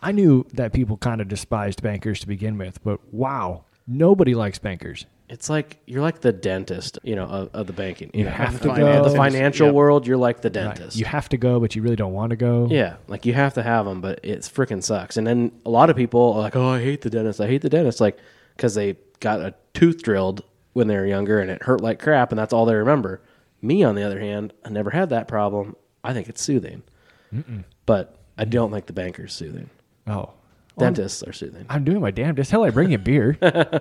I knew that people kind of despised bankers to begin with, but wow, nobody likes bankers. It's like you're like the dentist, of the banking. You have to go. The financial world, you're like the dentist. Right. You have to go, but you really don't want to go. Yeah, like you have to have them, but it freaking sucks. And then a lot of people are like, "Oh, I hate the dentist. I hate the dentist," like because they got a tooth drilled when they were younger and it hurt like crap, and that's all they remember. Me, on the other hand, I never had that problem. I think it's soothing, but I don't think the banker's soothing. Oh, dentists are soothing. I'm doing my damnedest. Hell, I bring you beer.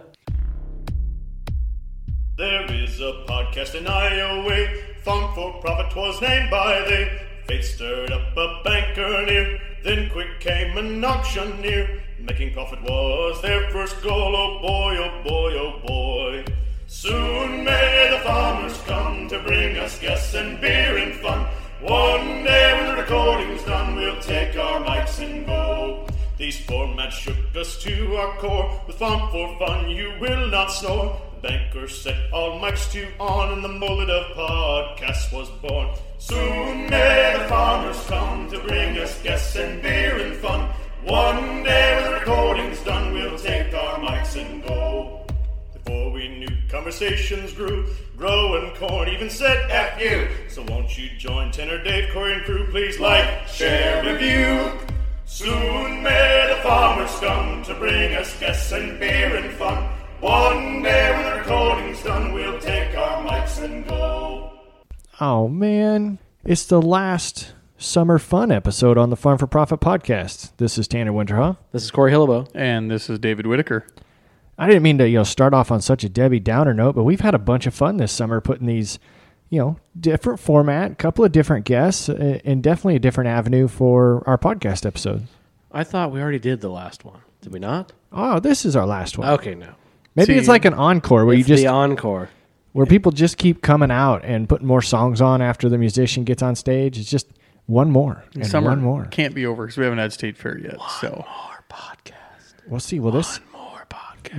There is a podcast in Iowa, Funk for Profit was named by they. Faith stirred up a banker near, then quick came an auctioneer. Making profit was their first goal, oh boy, oh boy, oh boy. Soon may the farmers come to bring us guests and beer and fun. One day when the recording's done, we'll take our mics and go. These formats shook us to our core. With Funk for Fun, you will not snore. Banker set all mics to on, and the mullet of podcasts was born. Soon may the farmers come to bring us guests and beer and fun. One day when the recording's done, we'll take our mics and go. Before we knew, conversations grew. Growing corn even said F you. So won't you join Tenor, Dave, Corey, and crew? Please like, share, review. Soon may the farmers come to bring us guests and beer and fun. One day when the recording's done, we'll take our mics and go. Oh, man. It's the last summer fun episode on the Farm for Profit podcast. This is Tanner Winterhoff. This is Corey Hillebo. And this is David Whitaker. I didn't mean to start off on such a Debbie Downer note, but we've had a bunch of fun this summer putting these, different format, a couple of different guests, and definitely a different avenue for our podcast episodes. I thought we already did the last one. Did we not? Oh, this is our last one. Okay, no. Maybe it's like an encore where the encore. Where people just keep coming out and putting more songs on after the musician gets on stage. It's just one more and summer one more. Can't be over because we haven't had State Fair yet. One more podcast. We'll see. Well, one more podcast.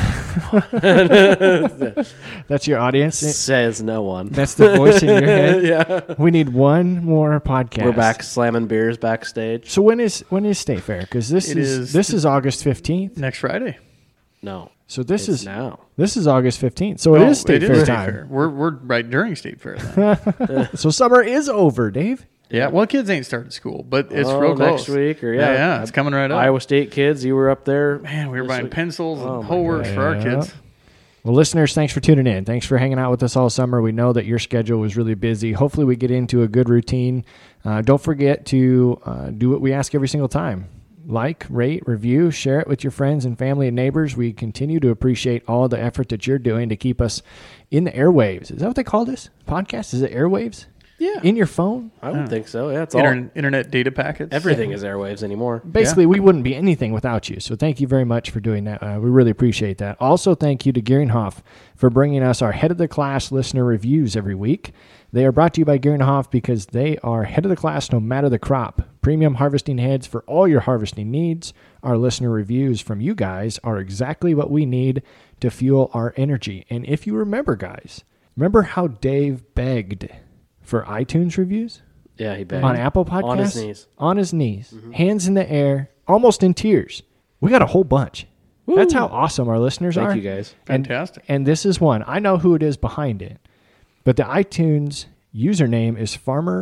There you go. That's your audience. Says no one. That's the voice in your head. Yeah. We need one more podcast. We're back slamming beers backstage. So when is State Fair? Because this is August 15th. Next Friday. No. So this is now. This is August 15th. So it is State Fair time. Fair. We're right during State Fair then. So summer is over, Dave. Yeah, well, kids ain't starting school, but it's real close. Next week or yeah, it's coming right up. Iowa State kids, you were up there. Man, we were buying pencils and homework for our kids. Well, listeners, thanks for tuning in. Thanks for hanging out with us all summer. We know that your schedule was really busy. Hopefully we get into a good routine. Don't forget to do what we ask every single time. Like, rate, review, share it with your friends and family and neighbors. We continue to appreciate all the effort that you're doing to keep us in the airwaves. Is that what they call this podcast? Is it airwaves? Yeah. In your phone? I would think so. Yeah, it's internet data packets. Everything is airwaves anymore. Basically, we wouldn't be anything without you. So thank you very much for doing that. We really appreciate that. Also, thank you to Gearinghoff for bringing us our head of the class listener reviews every week. They are brought to you by Gearinghoff because they are head of the class no matter the crop. Premium harvesting heads for all your harvesting needs. Our listener reviews from you guys are exactly what we need to fuel our energy. And if you remember, guys, remember how Dave begged for iTunes reviews? Yeah, he begged. On Apple Podcasts? On his knees. On his knees. Mm-hmm. Hands in the air, almost in tears. We got a whole bunch. Woo. That's how awesome our listeners are. Thank you, guys. Fantastic. And this is one. I know who it is behind it. But the iTunes username is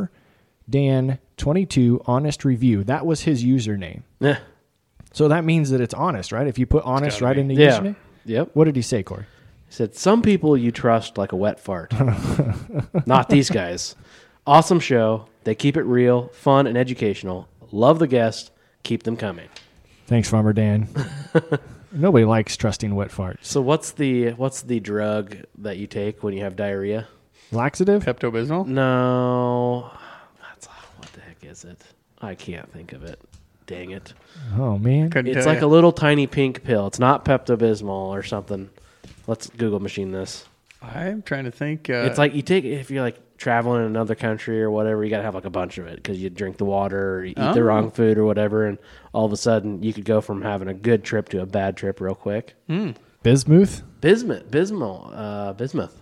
FarmerDan22 Honest Review. That was his username. Yeah. So that means that it's honest, right? If you put honest right in the username? Yep. What did he say, Corey? He said, some people you trust like a wet fart. Not these guys. Awesome show. They keep it real, fun, and educational. Love the guests. Keep them coming. Thanks, Farmer Dan. Nobody likes trusting wet farts. So what's the drug that you take when you have diarrhea? Laxative? Pepto-Bismol? No. What the heck is it? I can't think of it. Dang it. Oh, man. It's like a little tiny pink pill. It's not Pepto-Bismol or something. Let's Google machine this. I'm trying to think. It's like you take if you're like traveling in another country or whatever, you got to have like a bunch of it because you drink the water or you eat the wrong food or whatever, and all of a sudden you could go from having a good trip to a bad trip real quick. Bismuth? Bismuth.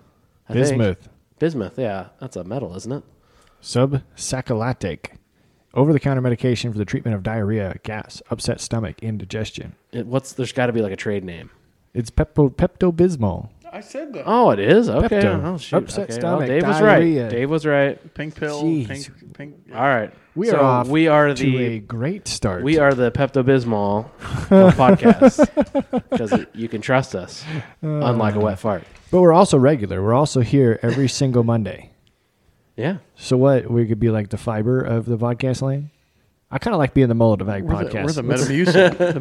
Bismuth. Bismuth, yeah. That's a metal, isn't it? Subsaccharic over-the-counter medication for the treatment of diarrhea, gas, upset stomach, indigestion. There's got to be like a trade name. It's Pepto-Bismol. I said that. Oh, it is? Okay. Pepto. Oh, shoot. Upset Okay. stomach, Dave was diarrhea. right. Dave was right. Pink pill. Jeez. Pink. All right. We are off we are to a the great start. we are the Pepto-Bismol podcast because you can trust us, unlike a wet fart. But we're also regular. We're also here every single Monday. Yeah. So what? We could be like the fiber of the podcast lane? I kind of like being the Mullet of Ag podcast. We're the Metamucil. The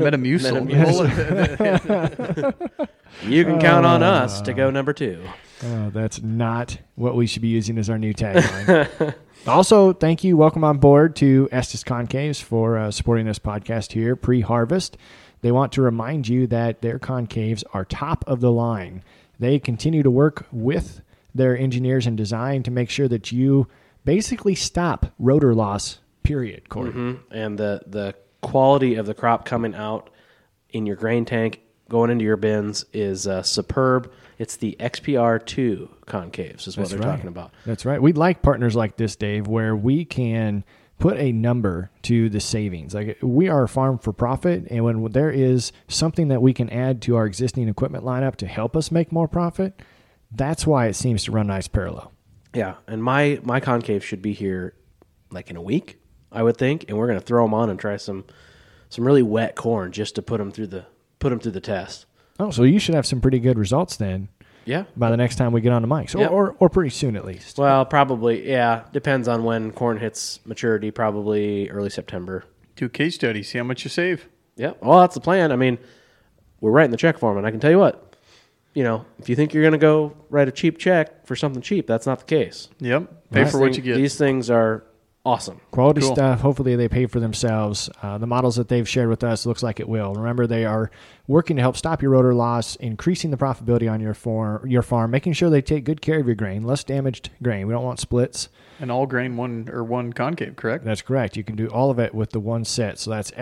Metamucil. You can count on us to go number 2. Oh, that's not what we should be using as our new tagline. Also, thank you. Welcome on board to Estes Concaves for supporting this podcast here pre-harvest. They want to remind you that their concaves are top of the line. They continue to work with their engineers and design to make sure that you basically stop rotor loss, period, Corey. Mm-hmm. And the quality of the crop coming out in your grain tank, going into your bins, is superb. It's the XPR2 concaves is what they're talking about. That's right. We'd like partners like this, Dave, where we can put a number to the savings. Like, we are a farm for profit, and when there is something that we can add to our existing equipment lineup to help us make more profit, that's why it seems to run nice parallel. Yeah, and my concave should be here like in a week, I would think, and we're going to throw them on and try some really wet corn just to put them through the test. Oh, so you should have some pretty good results then. Yeah. By the next time we get on the mics, Yep. or pretty soon at least. Well, probably, yeah. Depends on when corn hits maturity, probably early September. Do a case study. See how much you save. Yeah. Well, that's the plan. I mean, we're writing the check for them, and I can tell you what, if you think you're going to go write a cheap check for something cheap, that's not the case. Yep. Pay for what you get. These things are awesome. Quality Cool. stuff. Hopefully they pay for themselves. The models that they've shared with us looks like it will. Remember, they are working to help stop your rotor loss, increasing the profitability on your farm, making sure they take good care of your grain, less damaged grain. We don't want splits. And all grain one concave, correct? That's correct. You can do all of it with the one set. So that's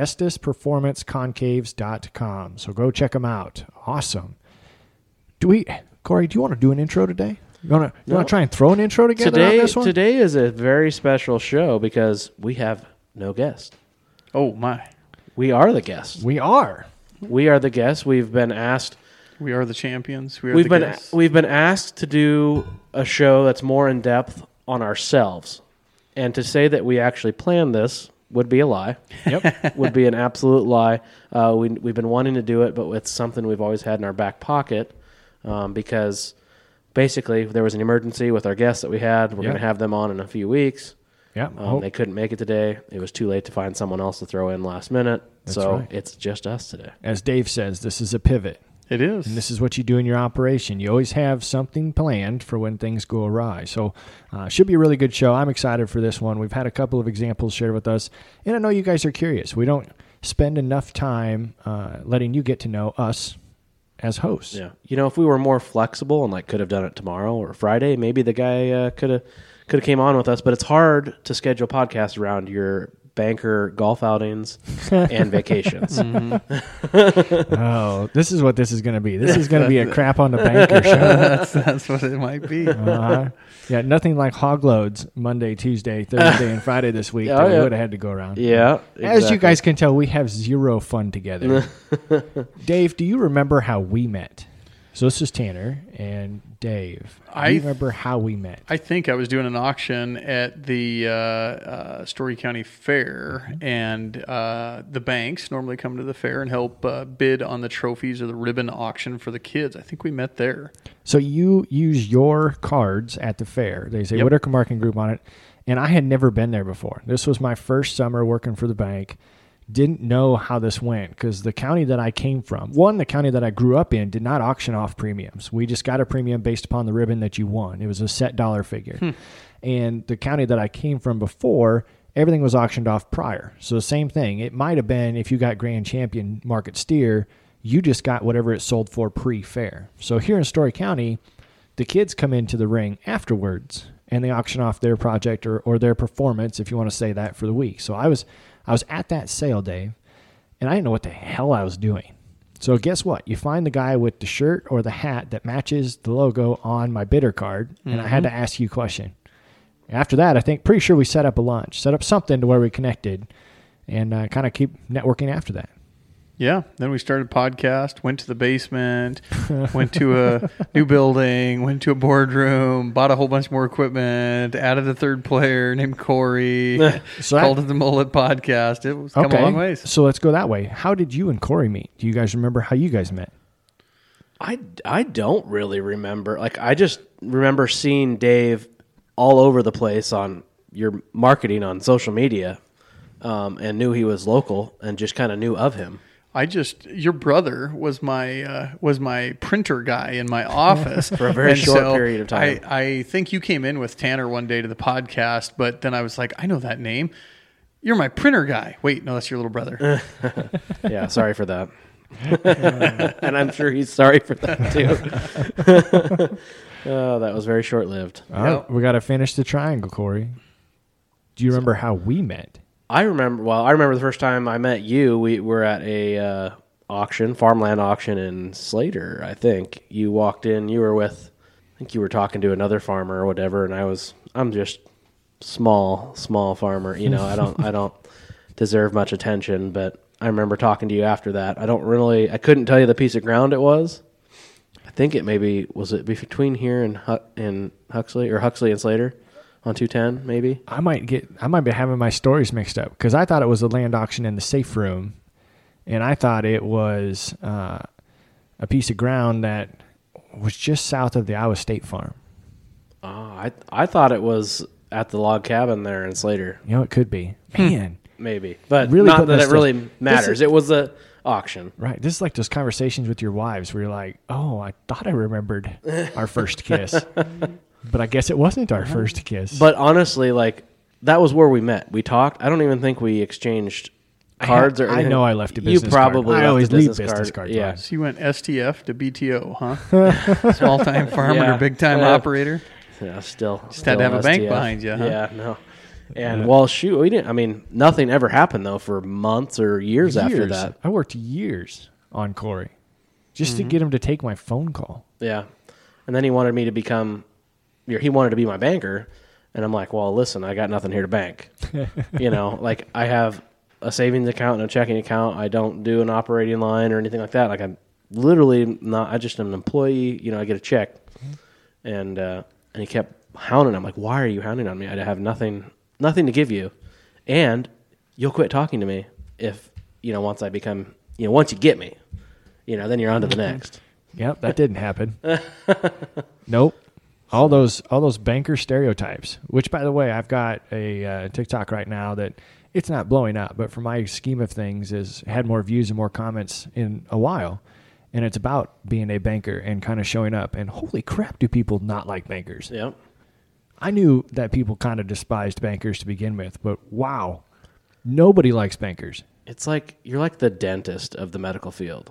EstesPerformanceConcaves.com. So go check them out. Awesome. Corey, do you want to do an intro today? You want to try and throw an intro together on this one? Today is a very special show because we have no guest. Oh, my. We are the guests. We are. We are the guests. We've been asked. We are the champions. We've been asked to do a show that's more in depth on ourselves, and to say that we actually planned this would be a lie. Yep. Would be an absolute lie. We've been wanting to do it, but it's something we've always had in our back pocket because basically there was an emergency with our guests that we had. We're going to have them on in a few weeks. Yeah. They couldn't make it today. It was too late to find someone else to throw in last minute. So it's just us today. As Dave says, this is a pivot. It is. And this is what you do in your operation. You always have something planned for when things go awry. So should be a really good show. I'm excited for this one. We've had a couple of examples shared with us, and I know you guys are curious. We don't spend enough time letting you get to know us as hosts. Yeah. If we were more flexible and could have done it tomorrow or Friday, maybe the guy could have came on with us, but it's hard to schedule podcasts around your banker golf outings and vacations. Oh, this is what this is going to be. This is going to be a crap on the banker show. That's what it might be. Yeah, nothing like hog loads Monday, Tuesday, Thursday, and Friday this week that we would have had to go around. Yeah. As you guys can tell, we have zero fun together. Dave, do you remember how we met? So this is Tanner and Dave. Do you remember how we met? I think I was doing an auction at the Story County Fair, and the banks normally come to the fair and help bid on the trophies or the ribbon auction for the kids. I think we met there. So you use your cards at the fair. They say Whitaker Marketing Group on it, and I had never been there before. This was my first summer working for the bank. Didn't know how this went because the county that I came from, the county that I grew up in, did not auction off premiums. We just got a premium based upon the ribbon that you won. It was a set dollar figure. And the county that I came from before, everything was auctioned off prior. So the same thing. It might have been if you got Grand Champion Market Steer, you just got whatever it sold for pre-fair. So here in Story County, the kids come into the ring afterwards and they auction off their project or their performance, if you want to say that, for the week. So I was at that sale, Dave, and I didn't know what the hell I was doing. So guess what? You find the guy with the shirt or the hat that matches the logo on my bidder card, and I had to ask you a question. After that, I think pretty sure we set up a lunch, set up something to where we connected, and kind of keep networking after that. Yeah. Then we started podcast, went to the basement, went to a new building, went to a boardroom, bought a whole bunch more equipment, added a third player named Corey, called it the Mullet Podcast. It was come a long ways. So let's go that way. How did you and Corey meet? Do you guys remember how you guys met? I don't really remember. Like, I just remember seeing Dave all over the place on your marketing on social media, and knew he was local and just kind of knew of him. Your brother was my printer guy in my office for a very short period of time. I think you came in with Tanner one day to the podcast, but then I was like, I know that name. You're my printer guy. Wait, no, that's your little brother. Yeah, sorry for that. And I'm sure he's sorry for that too. Oh, that was very short-lived. All right, we got to finish the triangle, Corey. Do you remember how we met? I remember the first time I met you. We were at a farmland auction in Slater, I think. You walked in, you were you were talking to another farmer or whatever, and I'm just small farmer, I don't deserve much attention, but I remember talking to you after that. I couldn't tell you the piece of ground it was. I think was it between here and Huxley, or Huxley and Slater? On 210, maybe? I might be having my stories mixed up, because I thought it was a land auction in the safe room, and I thought it was a piece of ground that was just south of the Iowa State Farm. I thought it was at the log cabin there in Slater. It could be. Man. Maybe. But really not that it really matters. It was the auction. Right. This is like those conversations with your wives where you're like, oh, I thought I remembered our first kiss. But I guess it wasn't our first kiss. But honestly, like, that was where we met. We talked. I don't even think we exchanged cards or anything. I know I left a business card. You probably I left always a business leave business card. cards. Yeah. So you went STF to BTO, huh? Small-time farmer to big-time operator? Yeah, still. Just had to have a bank behind you, huh? Yeah, no. And, shoot, we didn't. I mean, nothing ever happened, though, for months or years after that. I worked years on Corey just to get him to take my phone call. Yeah. And then he wanted me to become... He wanted to be my banker, and I'm like, well, listen, I got nothing here to bank. Like, I have a savings account and a checking account. I don't do an operating line or anything like that. Like, I'm literally not. I just am an employee. I get a check, and he kept hounding. I'm like, why are you hounding on me? I have nothing to give you, and you'll quit talking to me if once I become once you get me, then you're on to the next. Yep, that didn't happen. Nope. All those banker stereotypes, which, by the way, I've got a TikTok right now that it's not blowing up, but for my scheme of things, has had more views and more comments in a while. And it's about being a banker and kind of showing up. And holy crap, do people not like bankers? Yep. I knew that people kind of despised bankers to begin with, but wow, nobody likes bankers. It's like you're like the dentist of the medical field.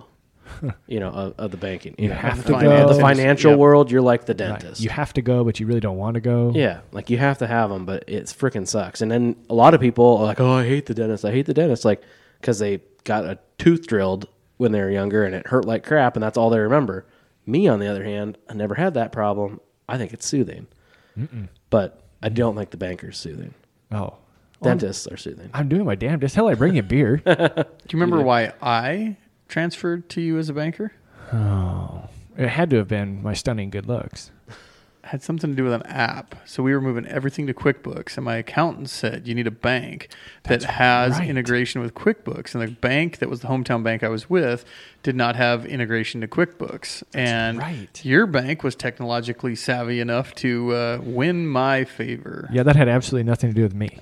Of the banking. You have to go. The financial world, you're like the dentist. Right. You have to go, but you really don't want to go. Yeah, like you have to have them, but it freaking sucks. And then a lot of people are like, oh, I hate the dentist. Like, because they got a tooth drilled when they were younger and it hurt like crap, and that's all they remember. Me, on the other hand, I never had that problem. I think it's soothing. But I don't think the banker's soothing. Oh. Dentists are soothing. I'm doing my damnedest. Hell, I bring you beer. Do you remember why I transferred to you as a banker? Oh, it had to have been my stunning good looks. It had something to do with an app. So we were moving everything to QuickBooks, and my accountant said you need a bank that has integration with QuickBooks. And the bank that was the hometown bank I was with did not have integration to QuickBooks. And your bank was technologically savvy enough to win my favor. Yeah, that had absolutely nothing to do with me.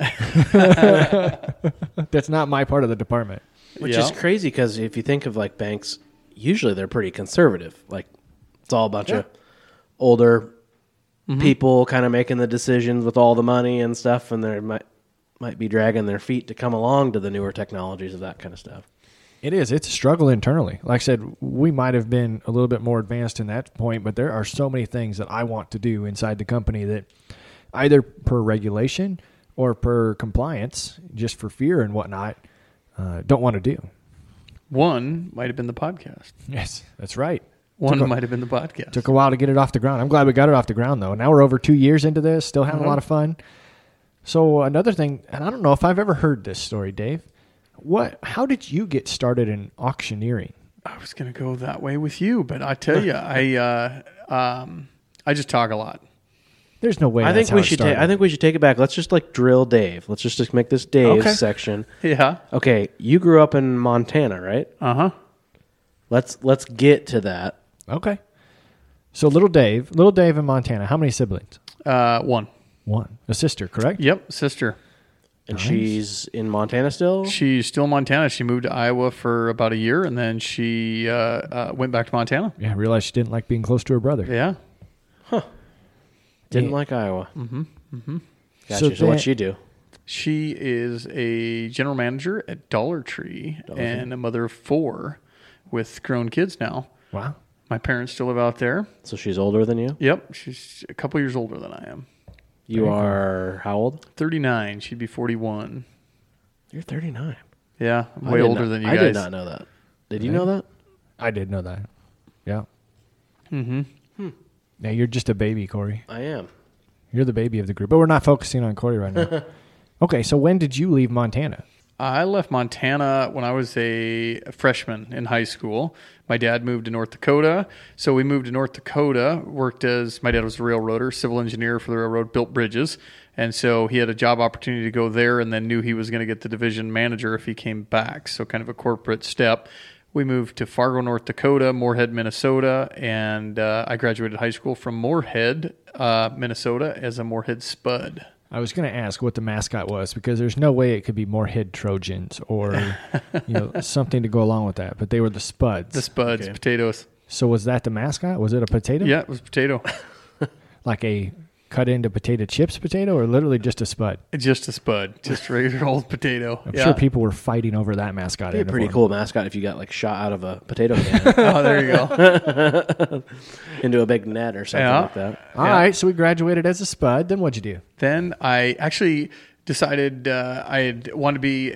That's not my part of the department. Which is crazy, because if you think of like banks, usually they're pretty conservative. Like, it's all a bunch of older people kind of making the decisions with all the money and stuff, and they might be dragging their feet to come along to the newer technologies of that kind of stuff. It is. It's a struggle internally. Like I said, we might have been a little bit more advanced in that point, but there are so many things that I want to do inside the company that either per regulation or per compliance, just for fear and whatnot, don't want to do. One might have been the podcast. Yes, that's right. One might have been the podcast. Took a while to get it off the ground. I'm glad we got it off the ground, though. Now we're over 2 years into this, still having a lot of fun. So another thing, and I don't know if I've ever heard this story, Dave. How did you get started in auctioneering? I was going to go that way with you, but I tell you, I just talk a lot. There's no way. I think we should take it back. Let's just like drill Dave. Let's just make this Dave's section. Yeah. Okay, you grew up in Montana, right? Uh-huh. Let's get to that. Okay. So little Dave in Montana. How many siblings? One. One. A sister, correct? Yep, sister. And she's in Montana still? She's still in Montana. She moved to Iowa for about a year, and then she went back to Montana. Yeah, I realized she didn't like being close to her brother. Yeah. Didn't like Iowa. Mm-hmm. Mm-hmm. Gotcha. So what'd she do? She is a general manager at Dollar Tree and a mother of 4 with grown kids now. Wow. My parents still live out there. So she's older than you? Yep. She's a couple years older than I am. You are how old? 39. She'd be 41. You're 39. Yeah. I'm way older than you guys. I did not know that. Did you know that? I did know that. Yeah. Mm-hmm. Yeah, you're just a baby, Corey. I am. You're the baby of the group. But we're not focusing on Corey right now. Okay, so when did you leave Montana? I left Montana when I was a freshman in high school. My dad moved to North Dakota. So we moved to North Dakota, my dad was a railroader, civil engineer for the railroad, built bridges. And so he had a job opportunity to go there and then knew he was going to get the division manager if he came back. So kind of a corporate step. We moved to Fargo, North Dakota, Moorhead, Minnesota, and I graduated high school from Moorhead, Minnesota as a Moorhead Spud. I was going to ask what the mascot was because there's no way it could be Moorhead Trojans or something to go along with that. But they were the Spuds. The Spuds, okay. Potatoes. So was that the mascot? Was it a potato? Yeah, it was potato. Like a cut into potato chips potato or literally just a Spud? Just a Spud. Just a regular old potato. I'm sure people were fighting over that mascot. It'd be a pretty cool mascot if you got like shot out of a potato can. Oh, there you go. Into a big net or something like that. All right, so we graduated as a Spud. Then what'd you do? Then I actually decided I wanted to be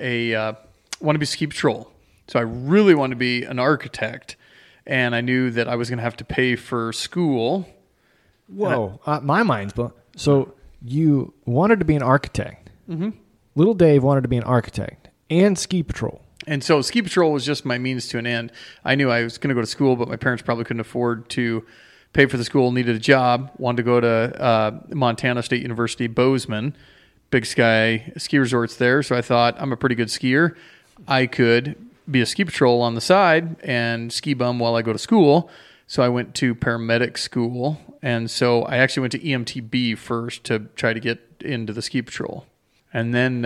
ski patrol. So I really wanted to be an architect, and I knew that I was going to have to pay for school. Whoa, my mind's blown. So you wanted to be an architect. Mm-hmm. Little Dave wanted to be an architect and ski patrol. And so ski patrol was just my means to an end. I knew I was going to go to school, but my parents probably couldn't afford to pay for the school, needed a job, wanted to go to Montana State University, Bozeman, Big Sky ski resorts there. So I thought, I'm a pretty good skier. I could be a ski patrol on the side and ski bum while I go to school. So I went to paramedic school, and so I actually went to EMTB first to try to get into the ski patrol. And then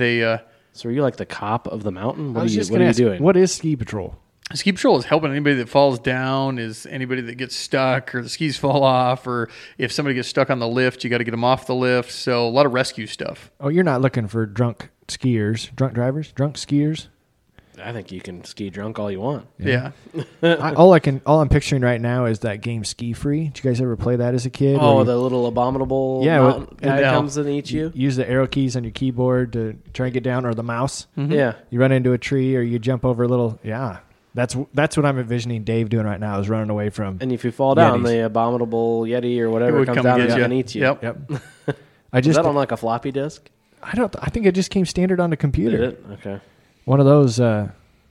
So are you like the cop of the mountain? What are you doing? What is ski patrol? Ski patrol is helping anybody that falls down, is anybody that gets stuck or the skis fall off, or if somebody gets stuck on the lift, you got to get them off the lift. So a lot of rescue stuff. Oh, you're not looking for drunk skiers, drunk drivers, drunk skiers? I think you can ski drunk all you want. Yeah. all I'm picturing right now is that game Ski Free. Did you guys ever play that as a kid? Oh, the little abominable guy comes and eats you? Use the arrow keys on your keyboard to try and get down, or the mouse. Mm-hmm. Yeah. You run into a tree or you jump over a little, That's what I'm envisioning Dave doing right now, is running away from. And if you fall down, the abominable Yeti or whatever comes down and eats you. Yep. Is that on like a floppy disk? I think it just came standard on the computer. Did it? Okay. One of those, Huh.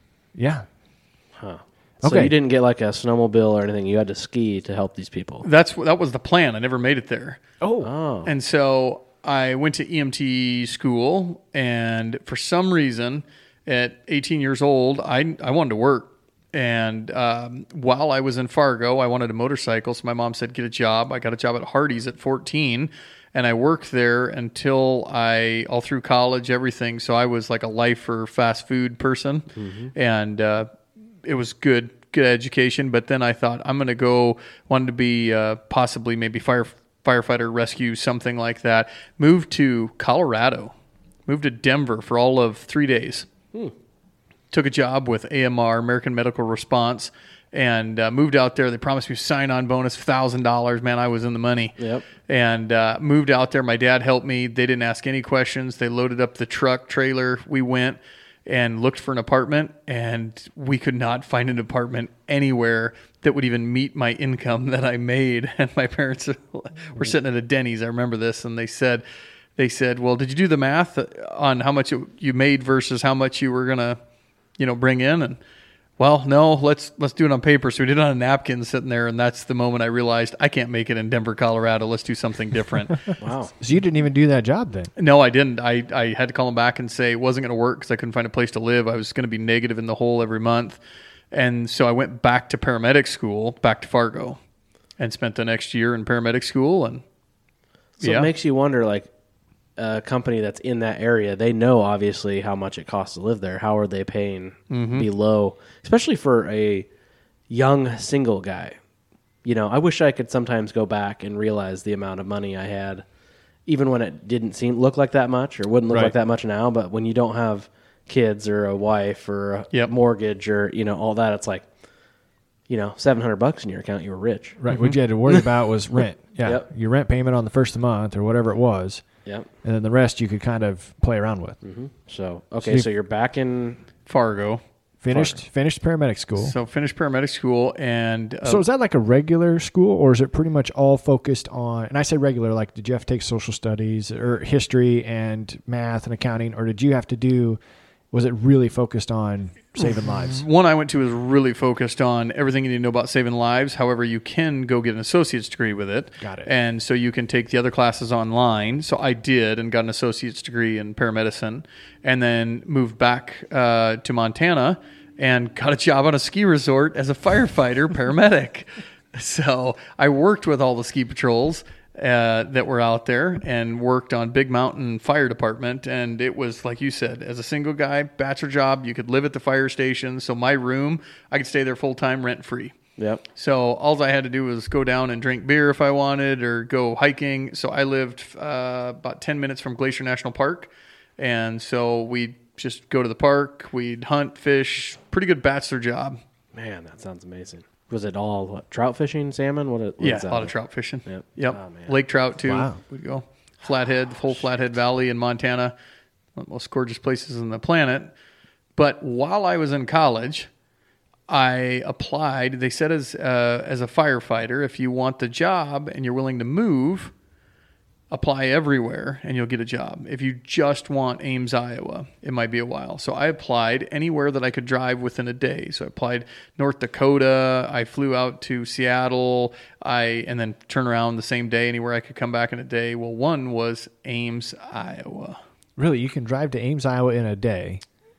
So okay. You didn't get like a snowmobile or anything. You had to ski to help these people. That was the plan. I never made it there. Oh. And so I went to EMT school, and for some reason, at 18 years old, I wanted to work. And while I was in Fargo, I wanted a motorcycle. So my mom said, get a job. I got a job at Hardee's at 14. And I worked there until all through college, everything. So I was like a lifer fast food person. Mm-hmm. And it was good education. But then I thought, wanted to be possibly maybe firefighter, rescue, something like that. Moved to Colorado. Moved to Denver for all of 3 days. Took a job with AMR, American Medical Response, and moved out there. They promised me a sign-on bonus, $1,000. Man, I was in the money. Yep. And moved out there. My dad helped me. They didn't ask any questions. They loaded up the truck, trailer. We went and looked for an apartment, and we could not find an apartment anywhere that would even meet my income that I made. And my parents were sitting at a Denny's. I remember this, and they said, they said, well, did you do the math on how much you made versus how much you were going to, bring in? And well, no, let's do it on paper. So we did it on a napkin sitting there. And that's the moment I realized I can't make it in Denver, Colorado. Let's do something different. Wow. So you didn't even do that job then? No, I didn't. I had to call them back and say it wasn't going to work because I couldn't find a place to live. I was going to be negative in the hole every month. And so I went back to paramedic school, back to Fargo, and spent the next year in paramedic school. And So it makes you wonder, like, a company that's in that area, they know obviously how much it costs to live there. How are they paying below, especially for a young single guy? I wish I could sometimes go back and realize the amount of money I had, even when it didn't look like that much or wouldn't look like that much now. But when you don't have kids or a wife or a mortgage or, all that, it's like, $700 in your account, you were rich. Right. What you had to worry about was rent. Yeah. Yep. Your rent payment on the first of the month or whatever it was. Yep. And then the rest you could kind of play around with. Mm-hmm. So, okay, so you're back in Fargo. Finished paramedic school. So finished paramedic school. And so is that like a regular school or is it pretty much all focused on, and I say regular, like did you have to take social studies or history and math and accounting, or did you have to do, was it really focused on saving lives? One I went to was really focused on everything you need to know about saving lives. However, you can go get an associate's degree with it. Got it. And so you can take the other classes online. So I did and got an associate's degree in paramedicine and then moved back to Montana and got a job on a ski resort as a firefighter paramedic. So I worked with all the ski patrols that were out there and worked on Big Mountain Fire Department. And it was, like you said, as a single guy, bachelor job, you could live at the fire station. So my room, I could stay there full time, rent free. Yep. So all I had to do was go down and drink beer if I wanted or go hiking. So I lived about 10 minutes from Glacier National Park. And so we'd just go to the park. We'd hunt, fish. Pretty good bachelor job. Man, that sounds amazing. Was it all trout fishing, salmon? What a lot of trout fishing. Yep. Oh, man. Lake trout, too. Wow. We'd go. Flathead, the whole Flathead Valley in Montana. One of the most gorgeous places on the planet. But while I was in college, I applied. They said as a firefighter, if you want the job and you're willing to move, apply everywhere and you'll get a job. If you just want Ames, Iowa, it might be a while. So I applied anywhere that I could drive within a day. So I applied North Dakota. I flew out to Seattle. And then turn around the same day anywhere I could come back in a day. Well, one was Ames, Iowa. Really? You can drive to Ames, Iowa in a day?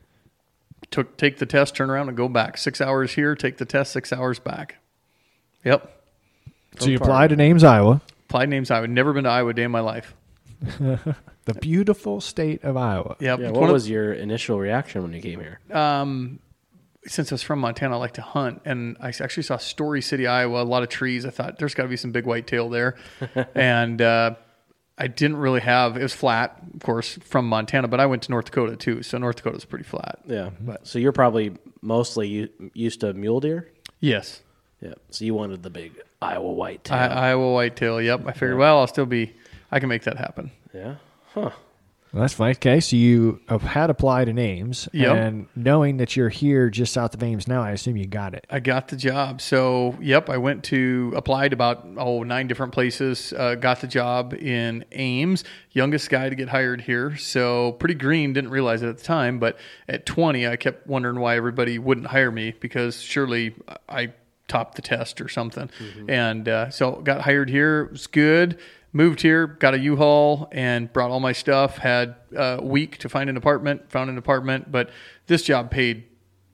Take the test, turn around and go back. 6 hours here, take the test, 6 hours back. Yep. So you applied in Ames, Iowa. Applied in Ames, Iowa. Never been to Iowa a day in my life. The beautiful state of Iowa. Yep. Yeah, what was your initial reaction when you came here? Since I was from Montana, I like to hunt. And I actually saw Story City, Iowa, a lot of trees. I thought there's got to be some big whitetail there. And I didn't really have, it was flat, of course, from Montana, but I went to North Dakota too. So North Dakota's pretty flat. Yeah. So you're probably mostly used to mule deer? Yes. Yeah. So you wanted the big Iowa whitetail. Iowa whitetail, yep. I figured, well, I can make that happen. Yeah. Huh. Well, that's fine. Okay, so you had applied in Ames, Yep. and knowing that you're here just south of Ames now, I assume you got it. I got the job. So, yep, I applied about 9 different places, got the job in Ames, youngest guy to get hired here. So pretty green, didn't realize it at the time, but at 20, I kept wondering why everybody wouldn't hire me because surely I topped the test or something. Mm-hmm. And so got hired here. It was good. Moved here, got a U-Haul, and brought all my stuff. Had a week to find an apartment, found an apartment. But this job paid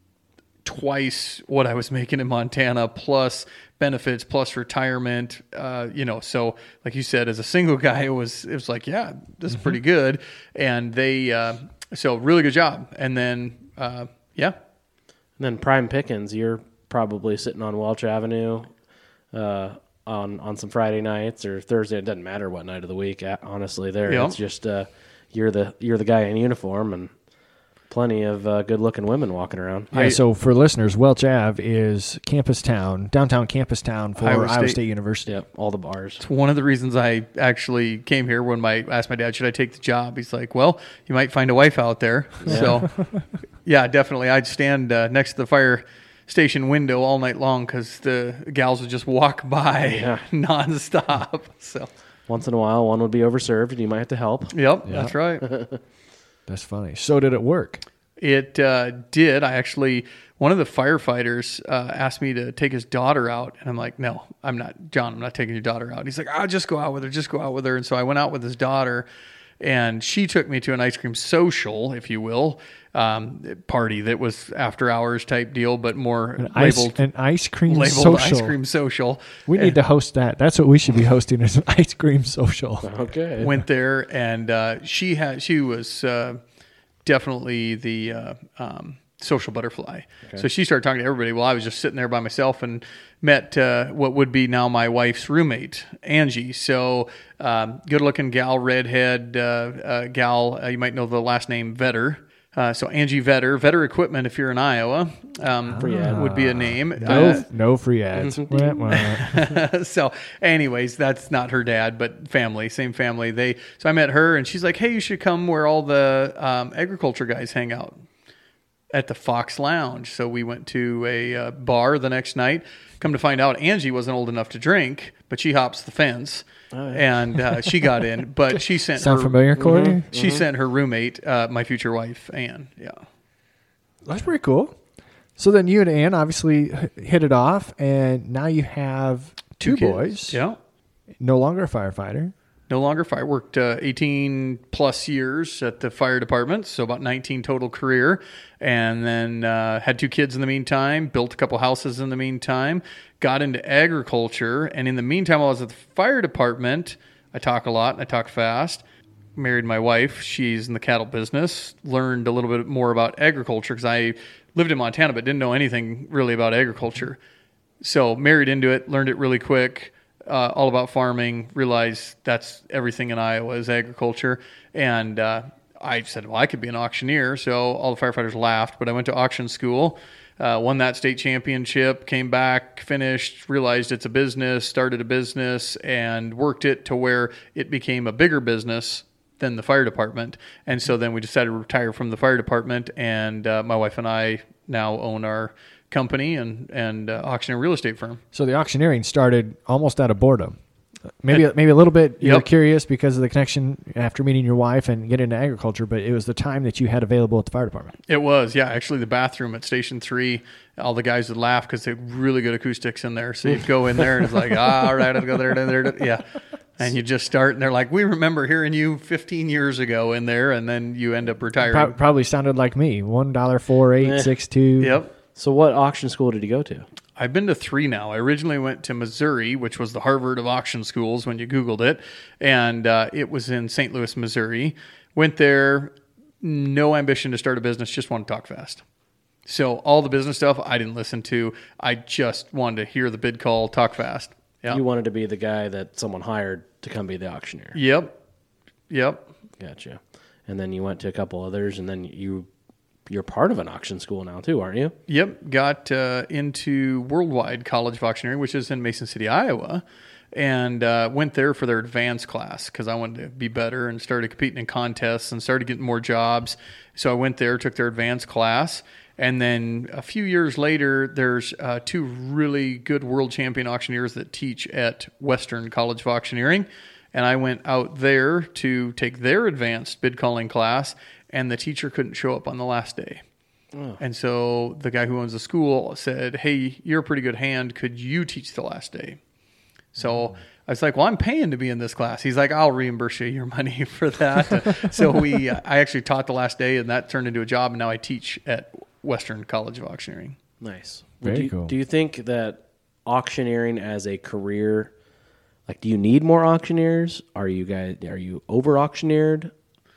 twice what I was making in Montana, plus benefits, plus retirement. So like you said, as a single guy, it was like, yeah, this is pretty good. And so really good job. And then, And then prime pickings, you're probably sitting on Welch Avenue, on some Friday nights or Thursday. It doesn't matter what night of the week, honestly. It's just you're the guy in uniform and plenty of good-looking women walking around. Yeah, so for listeners, Welch Ave is campus town, downtown campus town for Iowa State University. Yep, all the bars. It's one of the reasons I actually came here when I asked my dad, should I take the job? He's like, well, you might find a wife out there. Yeah. So, yeah, definitely. I'd stand next to the fire station window all night long because the gals would just walk by nonstop. So Once in a while, one would be overserved, and you might have to help. Yep, that's right. That's funny. So did it work? It did. One of the firefighters asked me to take his daughter out. And I'm like, no, I'm not. John, I'm not taking your daughter out. He's like, just go out with her. Just go out with her. And so I went out with his daughter. And she took me to an ice cream social, if you will, party that was after hours type deal, but more labeled an ice cream social. social. Ice cream social. We need to host that. That's what we should be hosting, is an ice cream social. Okay. Went there, and she was definitely the social butterfly. Okay. So she started talking to everybody. Well, I was just sitting there by myself and met what would be now my wife's roommate, Angie. So good-looking gal, redhead gal. You might know the last name Vetter. So Angie Vetter Equipment, if you're in Iowa, would be a name. No free ads. So anyways, that's not her dad, but family, same family. So I met her, and she's like, hey, you should come where all the agriculture guys hang out, at the Fox Lounge. So we went to a bar the next night. Come to find out, Angie wasn't old enough to drink, but she hops the fence. Oh, yeah. And she got in, but she sent Sound familiar, Corey? Mm-hmm. She sent her roommate, my future wife, Ann. Yeah. That's pretty cool. So then you and Ann obviously hit it off, and now you have two boys. Yeah. No longer a firefighter. No longer fire. Worked 18 plus years at the fire department, so about 19 total career. And then had two kids in the meantime, built a couple houses in the meantime, got into agriculture. And in the meantime, while I was at the fire department, I talk a lot and I talk fast. Married my wife. She's in the cattle business. Learned a little bit more about agriculture because I lived in Montana but didn't know anything really about agriculture. So married into it, learned it really quick. All about farming, realized that's everything in Iowa is agriculture. And I said, well, I could be an auctioneer. So all the firefighters laughed, but I went to auction school, won that state championship, came back, finished, realized it's a business, started a business, and worked it to where it became a bigger business than the fire department. And so then we decided to retire from the fire department, and my wife and I now own our company and auctioneer real estate firm. So the auctioneering started almost out of boredom. Maybe a little bit you were curious because of the connection after meeting your wife and getting into agriculture, but it was the time that you had available at the fire department. It was, yeah. Actually, the bathroom at Station 3, all the guys would laugh because they had really good acoustics in there. So you'd go in there and it's like, all right, I'll go there. Yeah. And you just start, and they're like, we remember hearing you 15 years ago in there, and then you end up retiring. Probably sounded like me, $1.4862. Yep. So what auction school did you go to? I've been to 3 now. I originally went to Missouri, which was the Harvard of auction schools when you Googled it, and it was in St. Louis, Missouri. Went there, no ambition to start a business, just wanted to talk fast. So all the business stuff I didn't listen to. I just wanted to hear the bid call, talk fast. Yeah. You wanted to be the guy that someone hired to come be the auctioneer. Yep. Gotcha. And then you went to a couple others, and then you're part of an auction school now too, aren't you? Yep. Got into Worldwide College of Auctioneering, which is in Mason City, Iowa, and went there for their advanced class because I wanted to be better and started competing in contests and started getting more jobs. So I went there, took their advanced class. And then a few years later, there's 2 really good world champion auctioneers that teach at Western College of Auctioneering. And I went out there to take their advanced bid calling class, and the teacher couldn't show up on the last day. Oh. And so the guy who owns the school said, hey, you're a pretty good hand. Could you teach the last day? So I was like, well, I'm paying to be in this class. He's like, I'll reimburse you your money for that. So I actually taught the last day, and that turned into a job, and now I teach at Western College of Auctioneering. Nice. Very cool. Do you think that auctioneering as a career, like, do you need more auctioneers? Are you over auctioneered?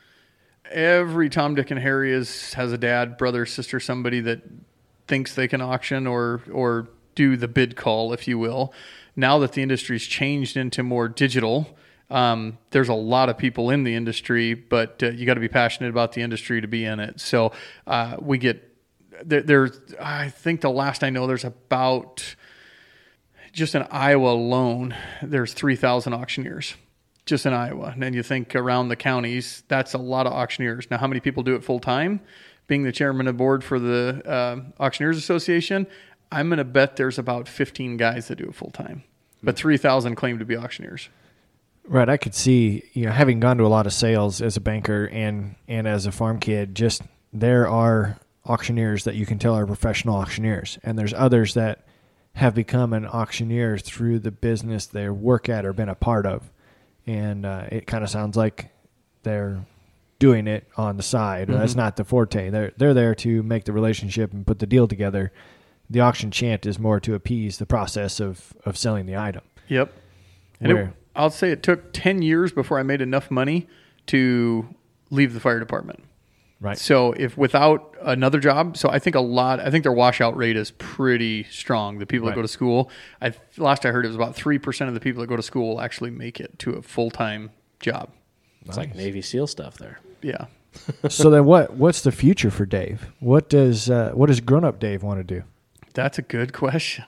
Every Tom, Dick, and Harry has a dad, brother, sister, somebody that thinks they can auction or do the bid call, if you will. Now that the industry's changed into more digital, there's a lot of people in the industry, but you got to be passionate about the industry to be in it. So we get there's, I think the last I know, there's about, just in Iowa alone, there's 3,000 auctioneers just in Iowa. And then you think around the counties, that's a lot of auctioneers. Now, how many people do it full time? Being the chairman of the board for the Auctioneers Association, I'm going to bet there's about 15 guys that do it full time, but 3,000 claim to be auctioneers. Right. I could see, having gone to a lot of sales as a banker and as a farm kid, just there are auctioneers that you can tell are professional auctioneers. And there's others that have become an auctioneer through the business they work at or been a part of. And it kind of sounds like they're doing it on the side. Mm-hmm. That's not the forte. They're there to make the relationship and put the deal together. The auction chant is more to appease the process of selling the item. Yep. And I'll say it took 10 years before I made enough money to leave the fire department. Right. So if without another job, so I think their washout rate is pretty strong. The people that go to school, last I heard it was about 3% of the people that go to school will actually make it to a full-time job. It's like Navy SEAL stuff there. Yeah. So then what's the future for Dave? What does grown-up Dave want to do? That's a good question.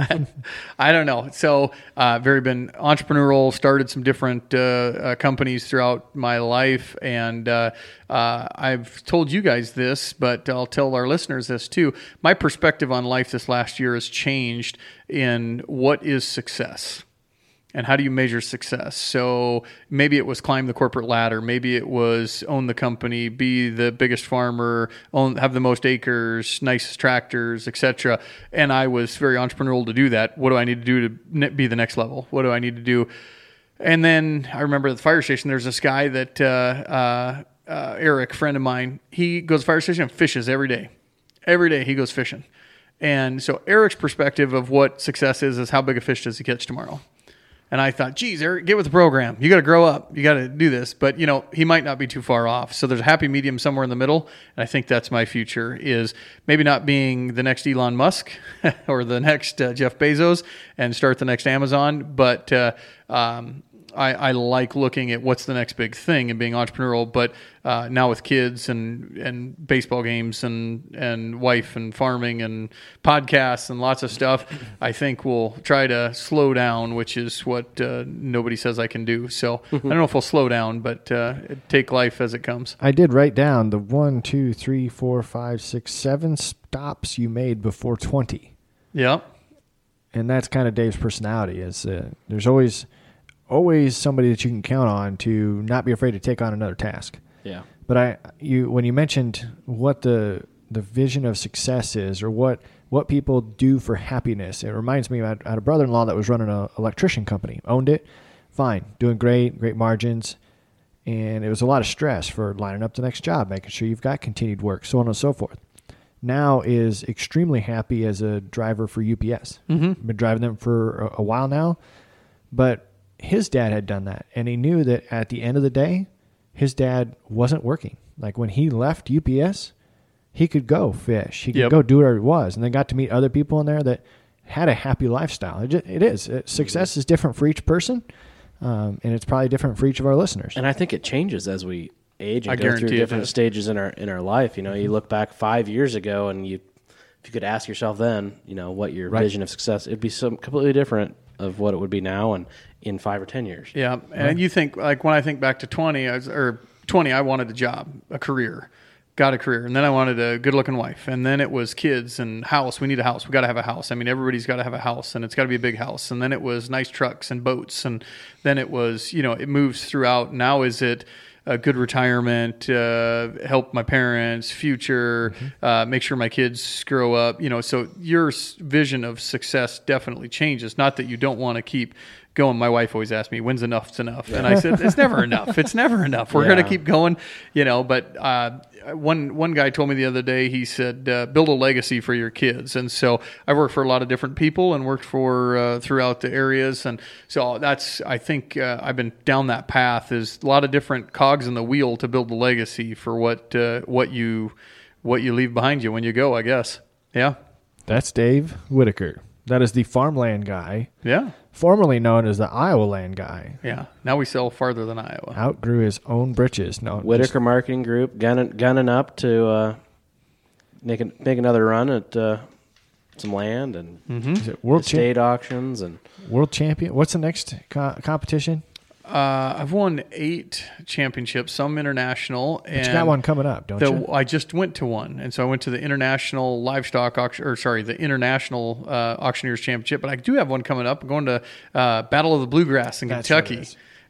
I don't know. So, very been entrepreneurial, started some different companies throughout my life. And I've told you guys this, but I'll tell our listeners this too. My perspective on life this last year has changed in what is success. And how do you measure success? So maybe it was climb the corporate ladder. Maybe it was own the company, be the biggest farmer, have the most acres, nicest tractors, etc. And I was very entrepreneurial to do that. What do I need to do to be the next level? What do I need to do? And then I remember at the fire station, there's this guy that Eric, friend of mine, he goes to the fire station and fishes every day. Every day he goes fishing. And so Eric's perspective of what success is how big a fish does he catch tomorrow? And I thought, geez, Eric, get with the program. You got to grow up. You got to do this. But, he might not be too far off. So there's a happy medium somewhere in the middle. And I think that's my future is maybe not being the next Elon Musk or the next Jeff Bezos and start the next Amazon. But I like looking at what's the next big thing and being entrepreneurial. But now with kids and baseball games and wife and farming and podcasts and lots of stuff, I think we'll try to slow down, which is what nobody says I can do. So I don't know if we'll slow down, but take life as it comes. I did write down the 1, 2, 3, 4, 5, 6, 7 stops you made before 20. Yeah. And that's kind of Dave's personality is there's always somebody that you can count on to not be afraid to take on another task. Yeah. But when you mentioned what the vision of success is or what people do for happiness, it reminds me I had a brother-in-law that was running an electrician company, owned it, fine, doing great margins, and it was a lot of stress for lining up the next job, making sure you've got continued work, so on and so forth. Now is extremely happy as a driver for UPS. Mm-hmm. Been driving them for a while now, but his dad had done that, and he knew that at the end of the day, his dad wasn't working. Like when he left UPS, he could go fish. He could go do whatever it was, and then got to meet other people in there that had a happy lifestyle. It is. Success is different for each person, and it's probably different for each of our listeners. And I think it changes as we age and go through different stages in our life. You look back 5 years ago, and if you could ask yourself then, what your vision of success, it'd be some completely different of what it would be now and in 5 or 10 years. Yeah. And you think, like when I think back to 20, I wanted a job, a career, got a career. And then I wanted a good looking wife. And then it was kids and house. We need a house. We got to have a house. I mean, everybody's got to have a house and it's got to be a big house. And then it was nice trucks and boats. And then it was, it moves throughout. Now is it a good retirement, help my parents, future, make sure my kids grow up, so your vision of success definitely changes. Not that you don't want to keep going. My wife always asks me, when's enough's enough? And I said, it's never enough. It's never enough. We're going to keep going, but one guy told me the other day, he said, build a legacy for your kids. And so I worked for a lot of different people and worked for throughout the areas. And so I think I've been down that path. Is a lot of different cogs in the wheel to build a legacy for what you leave behind you when you go, I guess. Yeah. That's Dave Whitaker. That is the farmland guy. Yeah. Formerly known as the Iowa land guy. Yeah. Now we sell farther than Iowa. Outgrew his own britches. No, Whitaker Marketing Group gunning up to make another run at some land and Is it world estate auctions and world champion. What's the next competition? I've won 8 championships, some international. But you got one coming up, don't you? I just went to one. And so I went to the International Livestock the International Auctioneers Championship. But I do have one coming up. I'm going to Battle of the Bluegrass in Kentucky.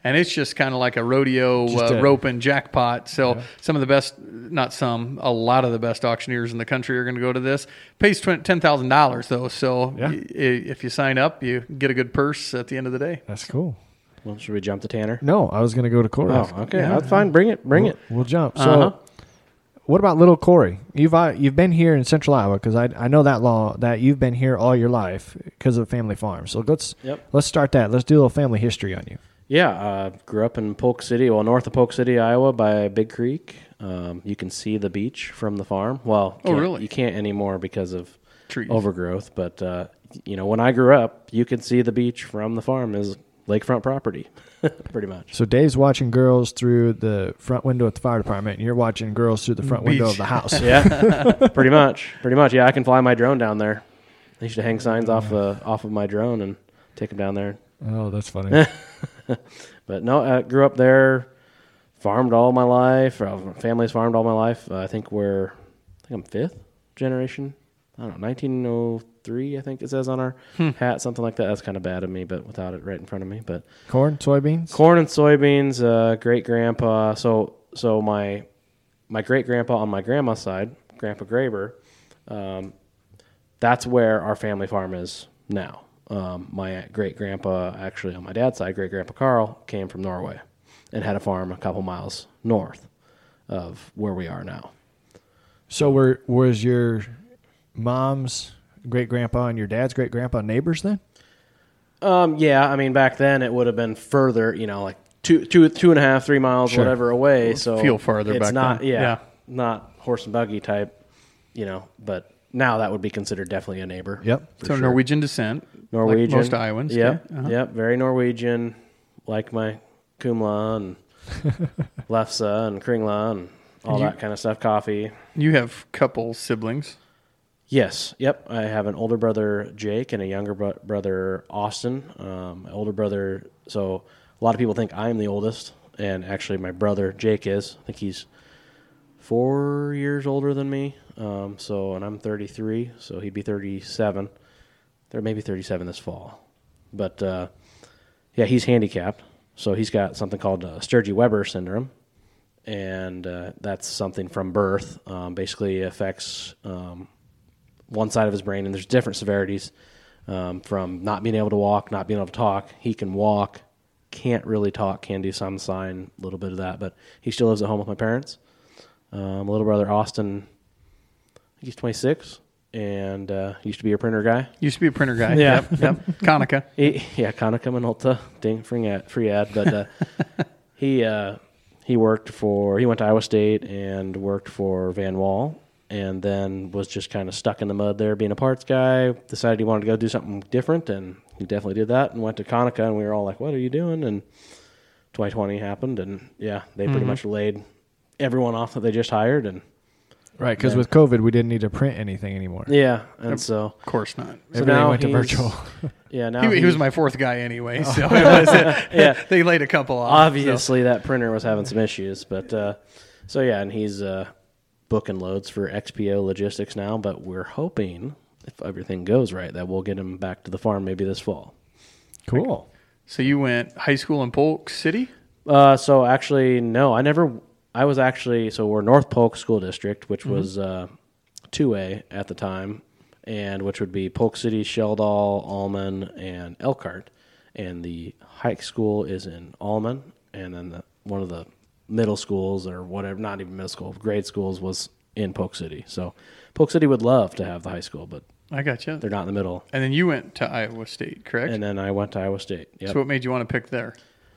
and it's just kind of like a rodeo rope and jackpot. So some of the best, a lot of the best auctioneers in the country are going to go to this. Pays $10,000 though, so if you sign up, you get a good purse at the end of the day. That's cool. Well, should we jump to Tanner? No, I was going to go to Corey. Oh, okay. That's fine. Bring it. We'll jump. So, what about little Corey? You've been here in Central Iowa because I know that you've been here all your life because of family farm. So let's start that. Let's do a little family history on you. Yeah, grew up in Polk City, north of Polk City, Iowa, by Big Creek. You can see the beach from the farm. Well, really? You can't anymore because of trees overgrowth. But when I grew up, you could see the beach from the farm as lakefront property, pretty much. So Dave's watching girls through the front window at the fire department, and you're watching girls through the front window of the house. Yeah, pretty much. Yeah, I can fly my drone down there. I used to hang signs off of my drone and take them down there. Oh, that's funny. But no, I grew up there, farmed all my life. Family's farmed all my life. I think I'm fifth generation. I don't know, 1903, I think it says on our hat, something like that. That's kind of bad of me, but without it right in front of me. But corn and soybeans. Great grandpa. So my great grandpa on my grandma's side, Grandpa Graber, that's where our family farm is now. My great grandpa, actually on my dad's side, great grandpa Carl, came from Norway and had a farm a couple miles north of where we are now. So was your mom's great grandpa and your dad's great grandpa neighbors then? Yeah, I mean back then it would have been further, like 2.5, 3 miles, whatever away. So feel farther it's back not, then. not horse and buggy type, but now that would be considered definitely a neighbor. Yep. So sure. Norwegian descent. Like most Iowans. Yep. Yep. Very Norwegian, like my Kumla and Lefse and Kringla and all that kind of stuff. Coffee. You have couple siblings. Yes. Yep. I have an older brother, Jake, and a younger brother, Austin. My older brother, so a lot of people think I'm the oldest, and actually my brother, Jake, is. I think he's 4 years older than me. And I'm 33, so he'd be 37. There may be 37 this fall. But, he's handicapped. So he's got something called Sturge-Weber syndrome, and that's something from birth. Basically affects one side of his brain, and there's different severities from not being able to walk, not being able to talk. He can walk, can't really talk, can do some sign, a little bit of that, but he still lives at home with my parents. My little brother, Austin, I think he's 26, and used to be a printer guy. Yeah. Yep. Konica. Konica Minolta, dang, free ad. But he went to Iowa State and worked for Van Wall, and then was just kind of stuck in the mud there being a parts guy. Decided he wanted to go do something different, and he definitely did that, and went to Konica, and we were all like, what are you doing? And 2020 happened, and they pretty much laid everyone off that they just hired. And right, because with COVID, we didn't need to print anything anymore. Yeah, and so of course not. Everything went to virtual. Yeah, now he was my fourth guy anyway, so it was, they laid a couple off. Obviously, that printer was having some issues, but and he's booking loads for XPO Logistics now. But we're hoping, if everything goes right, that we'll get him back to the farm maybe this fall. Cool. So you went high school in Polk City? So actually, no, I never. I was actually, so we're North Polk School District, which was 2A at the time, and which would be Polk City, Sheldall, Allman, and Elkhart. And the high school is in Allman, and then one of the middle schools, or whatever, not even middle school, grade schools was in Polk City. So Polk City would love to have the high school, but I gotcha. They're not in the middle. And then you went to Iowa State, correct? And then I went to Iowa State. Yep. So what made you want to pick there?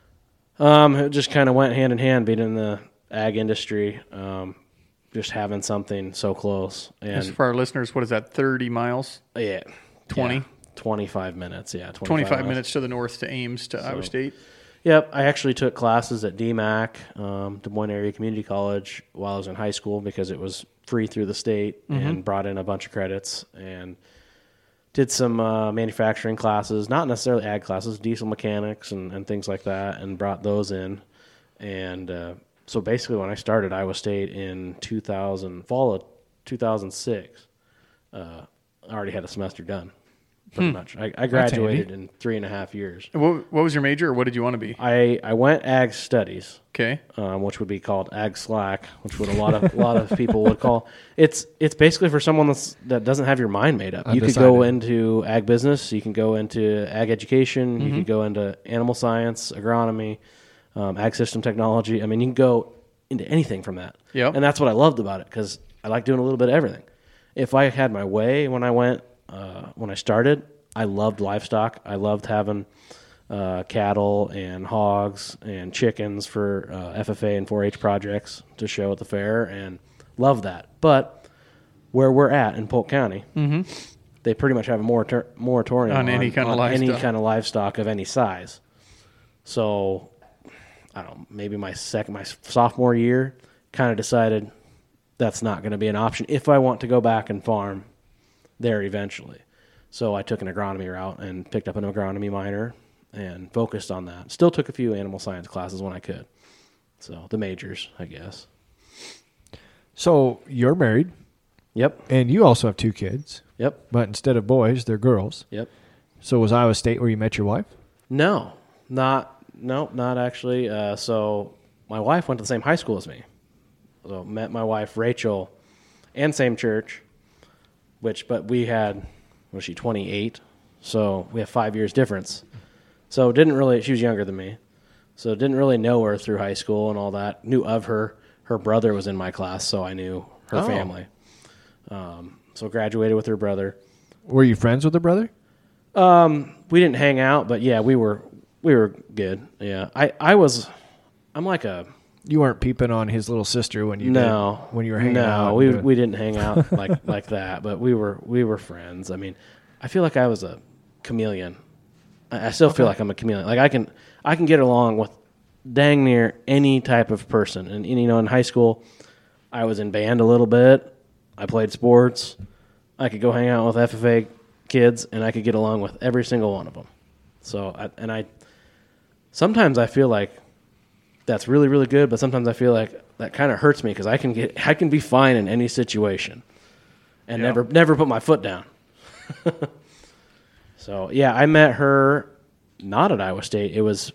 It just kind of went hand in hand, being in the ag industry, just having something so close. And as for our listeners, what is that, 30 miles? Yeah. 20? Yeah, 25 minutes, yeah. 25 minutes to the north to Ames to Iowa State? Yep. I actually took classes at DMAC, Des Moines Area Community College, while I was in high school because it was free through the state, and brought in a bunch of credits and did some manufacturing classes, not necessarily ag classes, diesel mechanics and things like that, and brought those in. And so basically when I started Iowa State in fall of 2006, I already had a semester done. pretty much. I graduated in 3.5 years. What was your major, or what did you want to be? I went ag studies, Okay. which would be called ag slack, which would a lot of people would call. It's basically for someone that doesn't have your mind made up. You could go into ag business, you can go into ag education, you could go into animal science, agronomy, ag system technology. I mean, you can go into anything from that. Yep. And that's what I loved about it, because I like doing a little bit of everything. If I had my way when I started, I loved livestock. I loved having cattle and hogs and chickens for FFA and 4-H projects to show at the fair, and love that. But where we're at in Polk County, they pretty much have a moratorium on any kind of livestock of any size. So I don't know, maybe my sophomore year, kind of decided that's not going to be an option if I want to go back and farm there eventually. So I took an agronomy route and picked up an agronomy minor and focused on that. Still took a few animal science classes when I could. So the majors, I guess. So you're married. Yep. And you also have 2 kids. Yep. But instead of boys, they're girls. Yep. So was Iowa State where you met your wife? No, not actually. So my wife went to the same high school as me. So met my wife, Rachel, and same church, but we had, was she 28? So we have 5 years difference. So she was younger than me. So didn't really know her through high school and all that. Knew of her. Her brother was in my class, so I knew her family. So graduated with her brother. Were you friends with her brother? We didn't hang out, but yeah, we were good. Yeah. I'm like a... You weren't peeping on his little sister when you when you were hanging out. No, we didn't hang out like that, but we were friends. I mean, I feel like I was a chameleon. I still feel like I'm a chameleon. Like I can get along with dang near any type of person. And in high school, I was in band a little bit. I played sports. I could go hang out with FFA kids, and I could get along with every single one of them. So sometimes I feel like that's really, really good, but sometimes I feel like that kind of hurts me, because I can be fine in any situation and never put my foot down. So yeah, I met her not at Iowa State. It was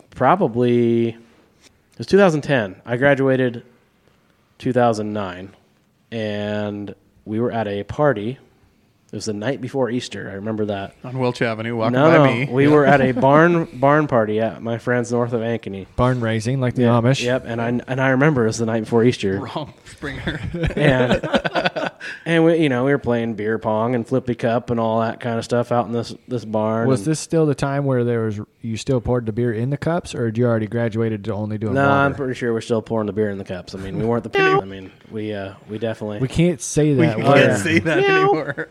2010. I graduated 2009, and we were at a party. It was the night before Easter. I remember that. On Welch Avenue, walking by me. We were at a barn party at my friend's north of Ankeny. Barn raising, like the Amish. Yep, and I remember it was the night before Easter. Wrong Springer. and we were playing beer pong and flippy cup and all that kind of stuff out in this barn. Was this still the time where you still poured the beer in the cups, or had you already graduated to only doing water? No, I'm pretty sure we're still pouring the beer in the cups. I mean, we weren't the. I mean, we definitely. We can't say that. We can't say that anymore.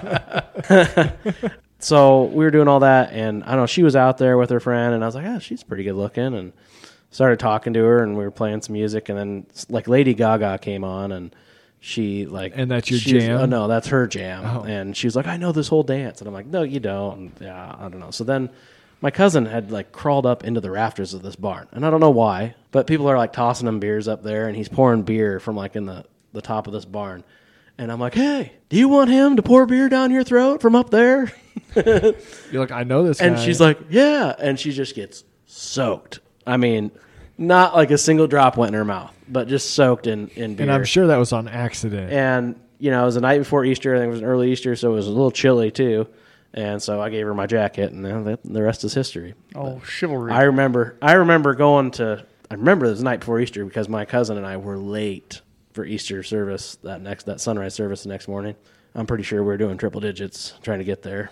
So we were doing all that, and I don't know, she was out there with her friend, and I was like, she's pretty good looking, and started talking to her, and we were playing some music, and then like Lady Gaga came on, and she like... And that's your jam? Oh, no, that's her jam. And she was like, I know this whole dance. And I'm like, no, you don't. And, yeah, I don't know. So then my cousin had like crawled up into the rafters of this barn, and I don't know why, but people are like tossing him beers up there, and he's pouring beer from like in the top of this barn. And I'm like, hey, do you want him to pour beer down your throat from up there? You're like, I know this guy. And she's like, yeah. And she just gets soaked. I mean, not like a single drop went in her mouth, but just soaked in beer. And I'm sure that was on accident. And, it was the night before Easter. I think it was an early Easter, so it was a little chilly too. And so I gave her my jacket, and the rest is history. Oh, chivalry. I remember going to... I remember it was the night before Easter, because my cousin and I were late for Easter service, that sunrise service the next morning. I'm pretty sure we were doing triple digits trying to get there.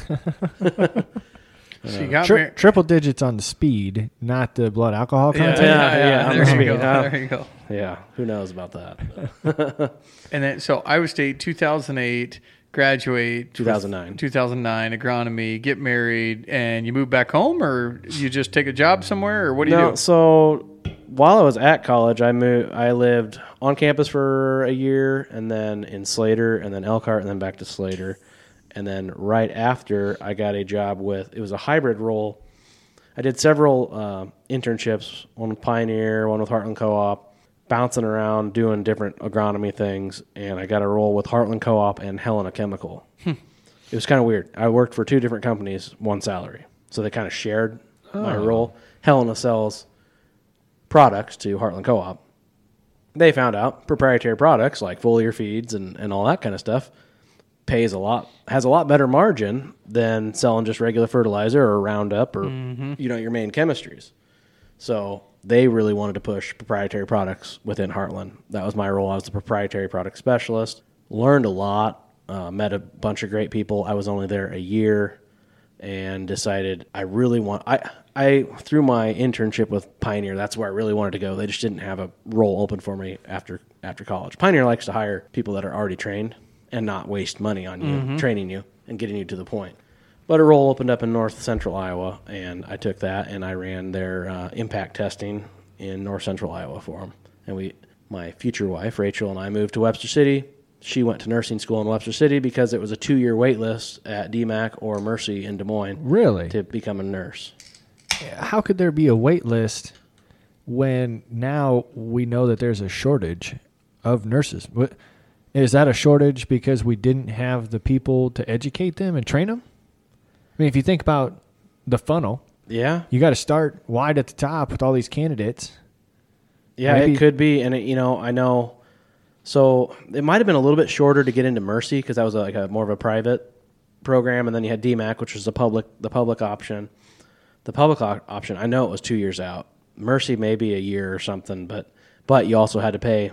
So you got triple digits on the speed, not the blood alcohol content. Yeah. There you go. Yeah, who knows about that? And then, so Iowa State, 2008, graduate. 2009, agronomy, get married, and you move back home, or you just take a job somewhere, or what do you do? So while I was at college, I lived on campus for a year, and then in Slater, and then Elkhart, and then back to Slater. And then right after, I got a job it was a hybrid role. I did several internships, one with Pioneer, one with Heartland Co-op, bouncing around doing different agronomy things, and I got a role with Heartland Co-op and Helena Chemical. It was kind of weird. I worked for 2 different companies, one salary. So they kind of shared my role. Helena sells products to Heartland Co-op. They found out proprietary products like foliar feeds and all that kind of stuff has a lot better margin than selling just regular fertilizer or Roundup or your main chemistries. So they really wanted to push proprietary products within Heartland. That was my role. I was the proprietary product specialist. Learned a lot. Met a bunch of great people. I was only there a year and decided I really want... I through my internship with Pioneer, that's where I really wanted to go. They just didn't have a role open for me after college. Pioneer likes to hire people that are already trained and not waste money on you, training you and getting you to the point. But a role opened up in north central Iowa, and I took that and I ran their impact testing in north central Iowa for them. And my future wife, Rachel, and I moved to Webster City. She went to nursing school in Webster City because it was a 2-year wait list at DMAC or Mercy in Des Moines. Really? To become a nurse. How could there be a wait list when now we know that there's a shortage of nurses? Is that a shortage because we didn't have the people to educate them and train them? I mean, if you think about the funnel, yeah, you got to start wide at the top with all these candidates. Yeah, Maybe. It could be, and I know. So it might have been a little bit shorter to get into Mercy because that was like a more of a private program, and then you had DMAC, which was the public option. The public option, I know it was 2 years out. Mercy maybe a year or something, but you also had to pay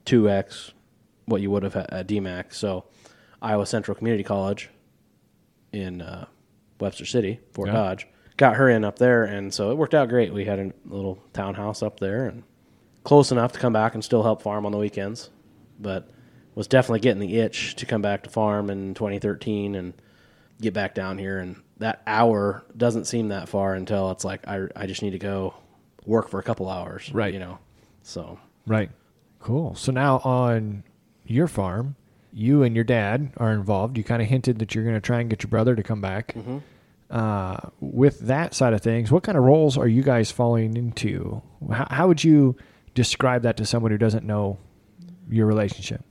2x what you would have at DMAC. So Iowa Central Community College in Webster City, Fort Dodge, got her in up there, and so it worked out great. We had a little townhouse up there and close enough to come back and still help farm on the weekends, but was definitely getting the itch to come back to farm in 2013 and get back down here. And that hour doesn't seem that far until it's like I just need to go work for a couple hours, right? So right, cool. So now on your farm, you and your dad are involved. You kind of hinted that you're going to try and get your brother to come back. With that side of things, what kind of roles are you guys falling into? How would you describe that to someone who doesn't know your relationship?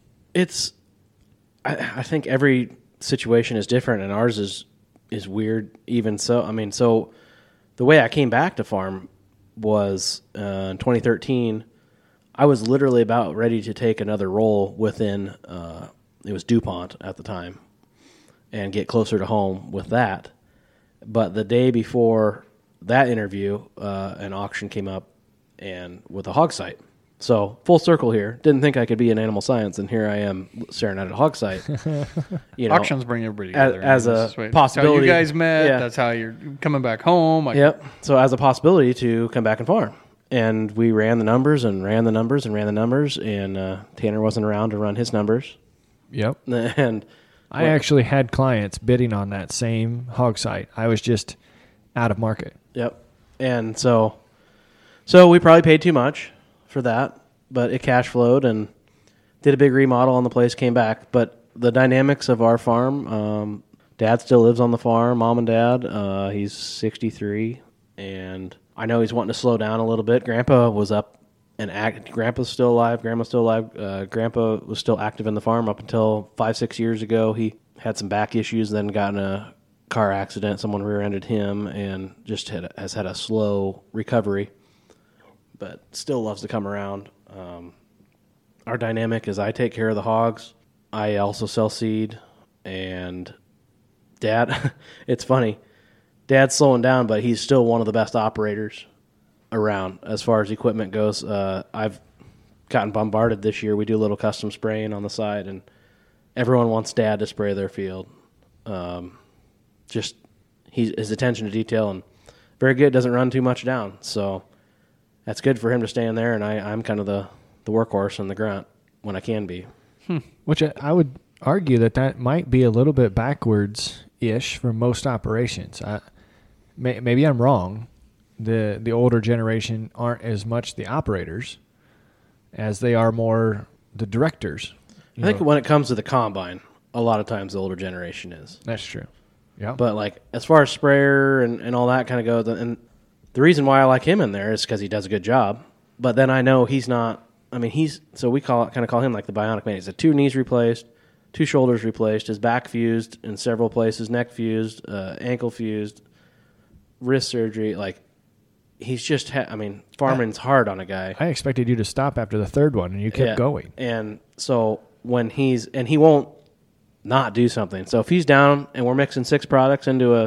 I think every situation is different, and ours is weird. Even so, I mean, so the way I came back to farm was in 2013. I was literally about ready to take another role within. It was DuPont at the time, and get closer to home with that. But the day before that interview, an auction came up, and with a hog site. So full circle here. Didn't think I could be in animal science, and here I am staring at a hog site. Auctions bring everybody together. As a possibility. That's how you guys met. Yeah. That's how you're coming back home. Yep. So as a possibility to come back and farm. And we ran the numbers and ran the numbers and ran the numbers, and Tanner wasn't around to run his numbers. Yep. And I actually had clients bidding on that same hog site. I was just out of market. Yep. And so we probably paid too much for that, but it cash flowed and did a big remodel on the place, came back. But the dynamics of our farm, Dad still lives on the farm, Mom and Dad. He's 63, and I know he's wanting to slow down a little bit. Grandpa was up and Grandpa's still alive. Grandma's still alive. Grandpa was still active in the farm up until 5-6 years ago. He had some back issues, then got in a car accident. Someone rear-ended him and just has had a slow recovery, but still loves to come around. Our dynamic is I take care of the hogs. I also sell seed, and Dad, it's funny, Dad's slowing down, but he's still one of the best operators around as far as equipment goes. I've gotten bombarded this year. We do a little custom spraying on the side, and everyone wants Dad to spray their field. Just his attention to detail, and very good, doesn't run too much down, so that's good for him to stand there, and I'm kind of the workhorse and the grunt when I can be. Which I would argue that might be a little bit backwards-ish for most operations. Maybe I'm wrong. The older generation aren't as much the operators as they are more the directors. I think when it comes to the combine, a lot of times the older generation is. That's true. Yeah. But like as far as sprayer and all that kind of goes, and the reason why I like him in there is because he does a good job. But then I know he's not. I mean, so we call him like the bionic man. He's had 2 knees replaced, 2 shoulders replaced, his back fused in several places, neck fused, ankle fused, wrist surgery. Like, he's just, farming's hard on a guy. I expected you to stop after the third one, and you kept going. And so when he won't not do something. So if he's down and we're mixing 6 products into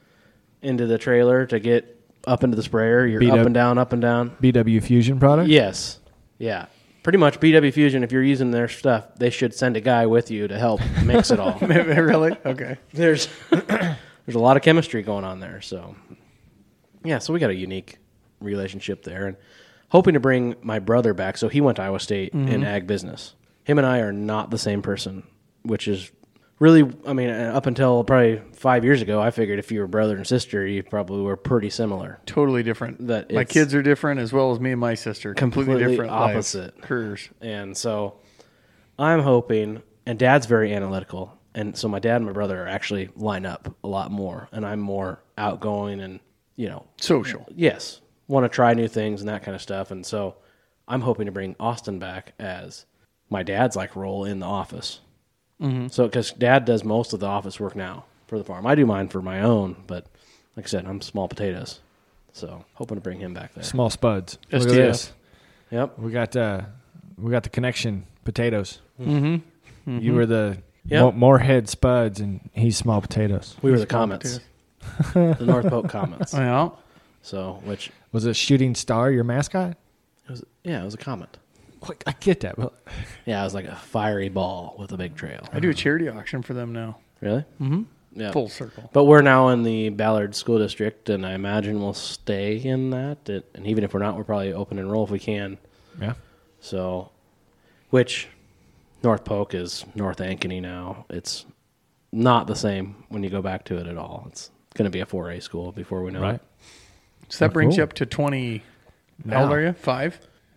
the trailer to get up into the sprayer, you're up and down, up and down. BW Fusion product? Yes. Yeah. Pretty much BW Fusion, if you're using their stuff, they should send a guy with you to help mix it all. Really? Okay. There's a lot of chemistry going on there. So, yeah, so we got a unique relationship there. And hoping to bring my brother back. So he went to Iowa State in ag business. Him and I are not the same person, which is really, up until probably 5 years ago, I figured if you were brother and sister, you probably were pretty similar. Totally different. That my kids are different as well as me and my sister. Completely different opposite careers. And so I'm hoping, and Dad's very analytical, and so my dad and my brother actually line up a lot more, and I'm more outgoing and, social. Yes. Want to try new things and that kind of stuff. And so I'm hoping to bring Austin back as my dad's role in the office. Mm-hmm. So, because Dad does most of the office work now for the farm. I do mine for my own, but like I said, I'm small potatoes. So, hoping to bring him back there. Small spuds. Look at STF. this. Yep. We got the connection potatoes. Mm-hmm. Mm-hmm. You were the Moorhead spuds, and he's small potatoes. We were the Comets. The North Polk Comets. Yeah. So, which was a shooting star your mascot? it was a comet. I get that. But Yeah, it was like a fiery ball with a big trail. I do a charity auction for them now. Really? Mm-hmm. Yeah. Full circle. But we're now in the Ballard School District, and I imagine we'll stay in that. And even if we're not, we're probably open and roll if we can. yeah. So, which North Polk is North Ankeny now. It's not the same when you go back to it at all. It's going to be a 4A school before we know Right. it. So that brings cool. you up to 20. Now. How old are you? 5?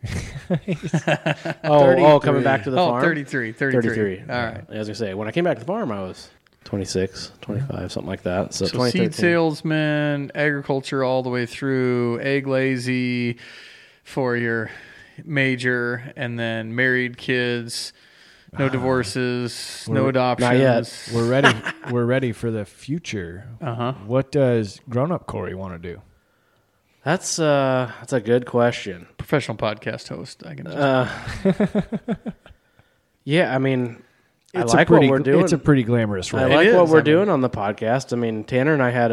Coming back to the farm? 33. 33. All right. I was going to say, when I came back to the farm, I was 26, 25, something like that. So, So 2013. seed salesman, agriculture all the way through, egg lazy for your major, and then married kids, no divorces, no adoptions. not yet. We're ready. We're ready for the future. Uh-huh. What does grown-up Corey want to do? That's a good question. Professional podcast host. I can just Yeah, I mean, I It's like a pretty, what we're doing. It's a pretty glamorous I role. like is, what we're I mean- doing on the podcast. I mean, Tanner and I had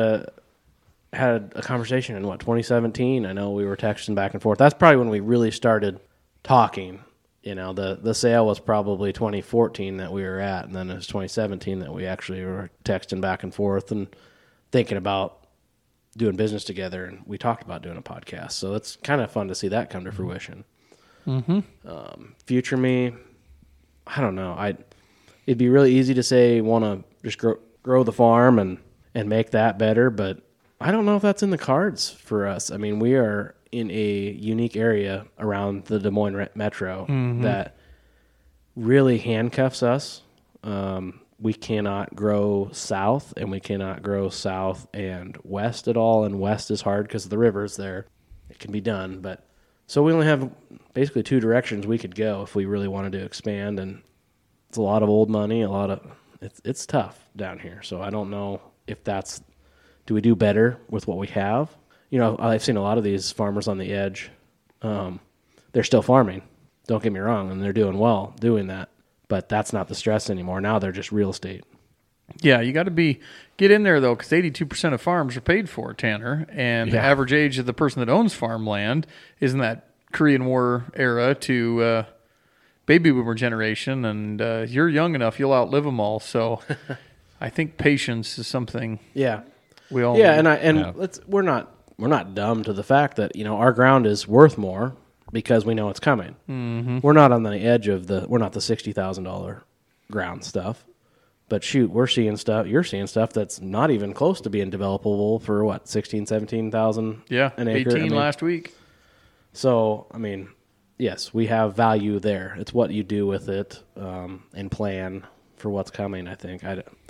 a conversation in 2017. I know we were texting back and forth. That's probably when we really started talking. The sale was probably 2014 that we were at, and then it was 2017 that we actually were texting back and forth and thinking about doing business together. And we talked about doing a podcast, so it's kind of fun to see that come to fruition. Mm-hmm. Future me, I don't know. It'd be really easy to say want to just grow the farm and make that better, but I don't know if that's in the cards for us. I mean, we are in a unique area around the Des Moines Metro that really handcuffs us. We cannot grow south, and we cannot grow south and west at all, and west is hard because of the rivers there. It can be done, but so we only have basically 2 directions we could go if we really wanted to expand, and it's a lot of old money, it's tough down here. So I don't know if do we do better with what we have? I've seen a lot of these farmers on the edge. They're still farming. Don't get me wrong, and they're doing well doing that. But that's not the stress anymore. Now they're just real estate. Yeah, you got to get in there, though, because 82% of farms are paid for, Tanner. And the average age of the person that owns farmland is in that Korean War era to baby boomer generation. And you're young enough, you'll outlive them all. So I think patience is something Yeah. we all Yeah, need. we're not dumb to the fact that, our ground is worth more because we know it's coming. Mm-hmm. We're not on the edge of we're not the $60,000 ground stuff. But shoot, we're seeing stuff, you're seeing stuff that's not even close to being developable for what, 16, 17,000 Yeah, an acre? 18 last week. So, yes, we have value there. It's what you do with it and plan for what's coming, I think.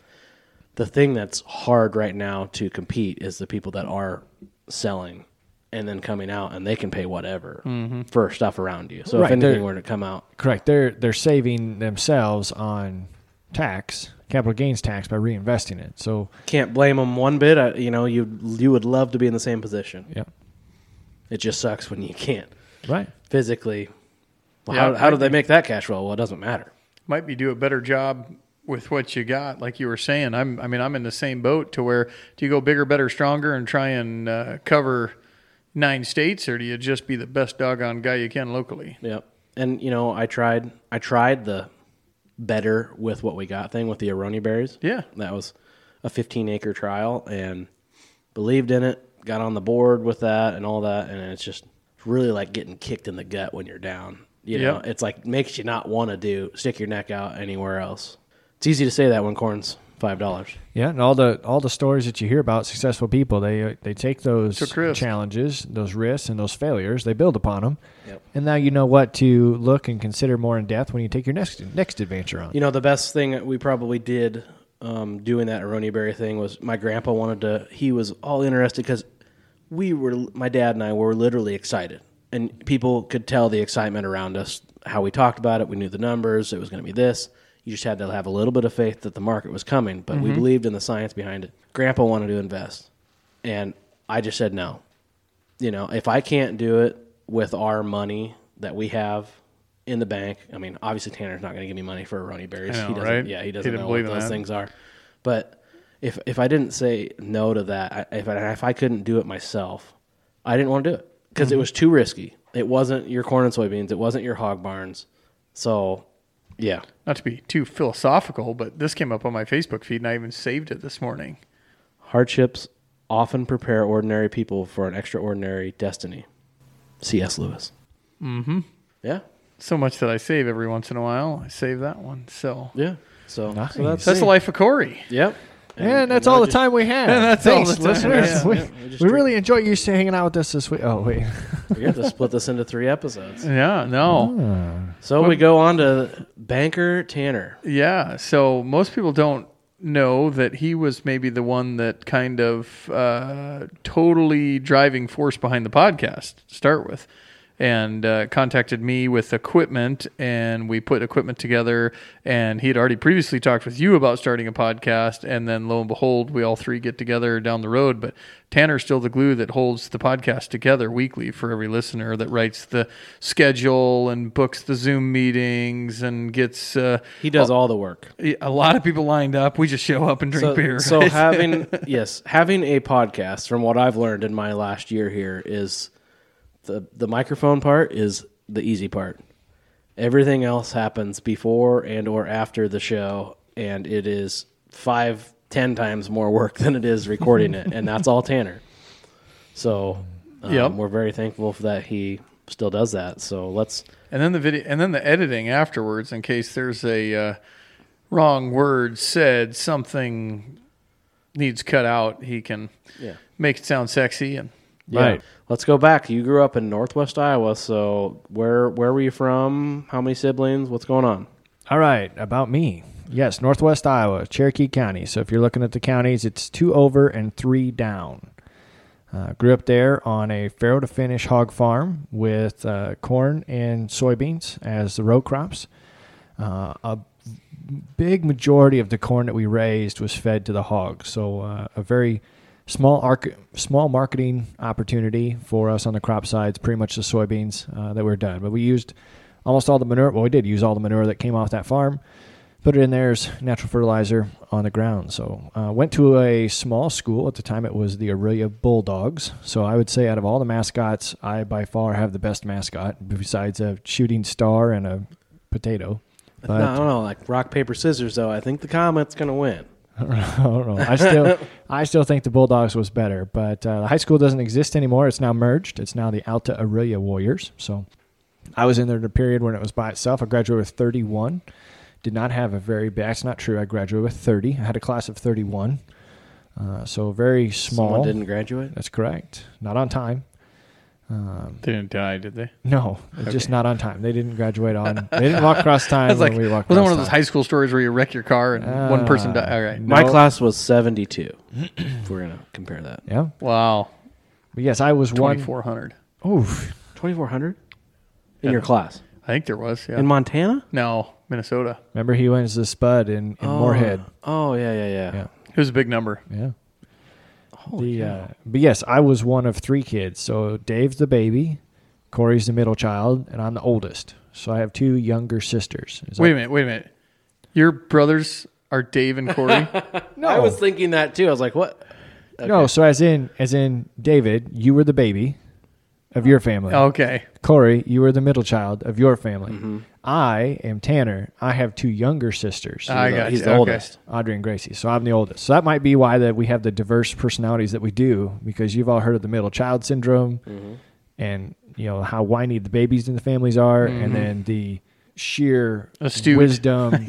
The thing that's hard right now to compete is the people that are selling and then coming out, and they can pay whatever for stuff around you. So Right, if anything they're- were to come out, Correct. They're saving themselves on capital gains tax, by reinvesting it. So Can't blame them one bit. You would love to be in the same position. yeah, It just sucks when you can't right. physically. Well, Yeah, how do they make that cash flow? Well, it doesn't matter. Might be do a better job with what you got, like you were saying. I'm in the same boat to where do you go bigger, better, stronger, and try and cover 9 states, or do you just be the best doggone guy you can locally? Yep. And I tried the better with what we got thing with the Aroni berries. Yeah. That was a 15-acre trial, and believed in it. Got on the board with that and all that, and it's just really like getting kicked in the gut when you're down. Yep. It's like makes you not want to stick your neck out anywhere else. It's easy to say that when corn's $5. Yeah, and all the stories that you hear about successful people, they take those Took risks. challenges, those risks, and those failures, they build upon them, Yep. and now you know what to look and consider more in depth when you take your next adventure on. The best thing that we probably did doing that Aroni berry thing was my grandpa he was all interested because my dad and I were literally excited. And people could tell the excitement around us, how we talked about it. We knew the numbers. It was going to be this. You just had to have a little bit of faith that the market was coming, but we believed in the science behind it. Grandpa wanted to invest, and I just said no. If I can't do it with our money that we have in the bank, obviously Tanner's not going to give me money for Aroni berries. I know, He doesn't. right? Yeah, he He doesn't didn't know what believe in those that. things are. But if I didn't say no to that, if I couldn't do it myself, I didn't want to do it because it was too risky. It wasn't your corn and soybeans. It wasn't your hog barns. So, yeah. Not to be too philosophical, but this came up on my Facebook feed, and I even saved it this morning. Hardships often prepare ordinary people for an extraordinary destiny. C.S. Lewis. Mm-hmm. Yeah. So much that I save every once in a while. I save that one. So Yeah. So, Nice. that's that's the life of Corey. Yep. And that's all the time we have. And that's all Thanks, the time. listeners. Yeah. We really enjoy you hanging out with us this week. Oh, wait. We have to split this into 3 episodes. Yeah, no. So we go on to Banker Tanner. Yeah, so most people don't know that he was maybe the one that kind of totally driving force behind the podcast to start with, and contacted me with equipment, and we put equipment together, and he had already previously talked with you about starting a podcast, and then lo and behold, we all 3 get together down the road, but Tanner's still the glue that holds the podcast together weekly for every listener, that writes the schedule and books the Zoom meetings and gets He does all the work. a lot of people lined up. We just show up and drink beer. So right? having a podcast, from what I've learned in my last year here, is the microphone part is the easy part. Everything else happens before and or after the show, and it is 5-10 times more work than it is recording it, and that's all Tanner. So Yep. we're very thankful for that he still does that. So let's and then the video, and then the editing afterwards, in case there's a wrong word said, something needs cut out. He can make it sound sexy. And Right. Let's go back. You grew up in Northwest Iowa, so where were you from? How many siblings? What's going on? All right, about me. Yes, Northwest Iowa, Cherokee County. So if you're looking at the counties, it's 2 over and 3 down. Grew up there on a farrow to finish hog farm with corn and soybeans as the row crops. A big majority of the corn that we raised was fed to the hogs. So a very small marketing opportunity for us on the crop sides, pretty much the soybeans that were done. But we used almost all the manure. Well, we did use all the manure that came off that farm. Put it in there as natural fertilizer on the ground. So went to a small school. At the time, it was the Aurelia Bulldogs. So I would say out of all the mascots, I by far have the best mascot, besides a shooting star and a potato. But No, I don't know, like rock, paper, scissors, though. I think the Comet's going to win. I don't know. I still think the Bulldogs was better. But the high school doesn't exist anymore. It's now merged. It's now the Alta Aurelia Warriors. So I was in there in a period when it was by itself. I graduated with 31. Did not have a very bad. That's not true. I graduated with 30. I had a class of 31. So very small. Someone didn't graduate? That's correct. Not on time. they didn't die, did they? No, just not on time. They didn't graduate on. They didn't walk across time I was like, when we walked was it across one of those time. high school stories where you wreck your car and one person died? All right. My No. class was 72, if we're going to compare that. Yeah. Wow. But yes, I was one. 2,400. Oof. 2,400 in your class? I think there was. Yeah. In Montana? No. Minnesota. Remember, he wins the Spud in Moorhead. Oh, yeah. It was a big number. Yeah. But yes, I was one of 3 kids. So Dave's the baby, Corey's the middle child, and I'm the oldest. So I have 2 younger sisters. Wait a minute. Your brothers are Dave and Corey? No. I was thinking that too. I was like, what? Okay. No, so as in David, you were the baby of your family. Okay. Corey, you were the middle child of your family. Mm-hmm. I am Tanner. I have 2 younger sisters. He's the oldest. Audrey and Gracie. So I'm the oldest. So that might be why that we have the diverse personalities that we do, because you've all heard of the middle child syndrome and how whiny the babies in the families are, and then the sheer wisdom,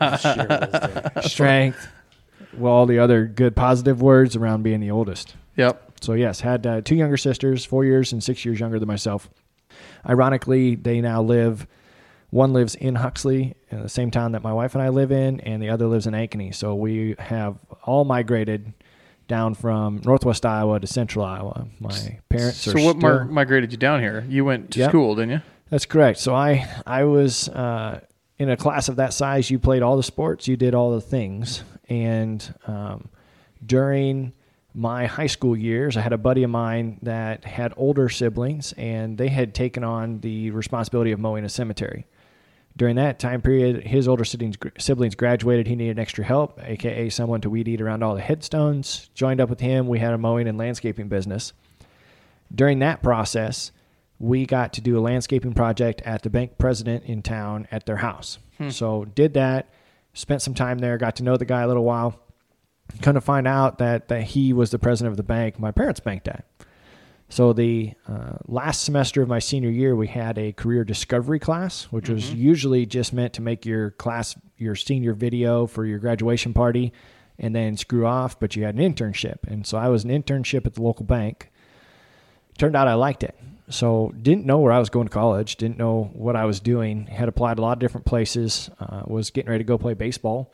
strength, all the other good positive words around being the oldest. Yep. So yes, had 2 younger sisters, 4 years and 6 years younger than myself. Ironically, they now live. One lives in Huxley, in the same town that my wife and I live in, and the other lives in Ankeny. So we have all migrated down from northwest Iowa to central Iowa. My parents are So what migrated you down here? You went to school, didn't you? That's correct. So I was in a class of that size. You played all the sports. You did all the things. And during my high school years, I had a buddy of mine that had older siblings, and they had taken on the responsibility of mowing a cemetery. During that time period, his older siblings graduated. He needed extra help, a.k.a. someone to weed eat around all the headstones. Joined up with him. We had a mowing and landscaping business. During that process, we got to do a landscaping project at the bank president in town at their house. So did that, spent some time there, got to know the guy a little while. Kind of find out that he was the president of the bank my parents banked at. So the last semester of my senior year, we had a career discovery class, which was usually just meant to make your senior video for your graduation party and then screw off, but you had an internship. And so I was an internship at the local bank. Turned out I liked it. So didn't know where I was going to college, didn't know what I was doing, had applied a lot of different places, was getting ready to go play baseball.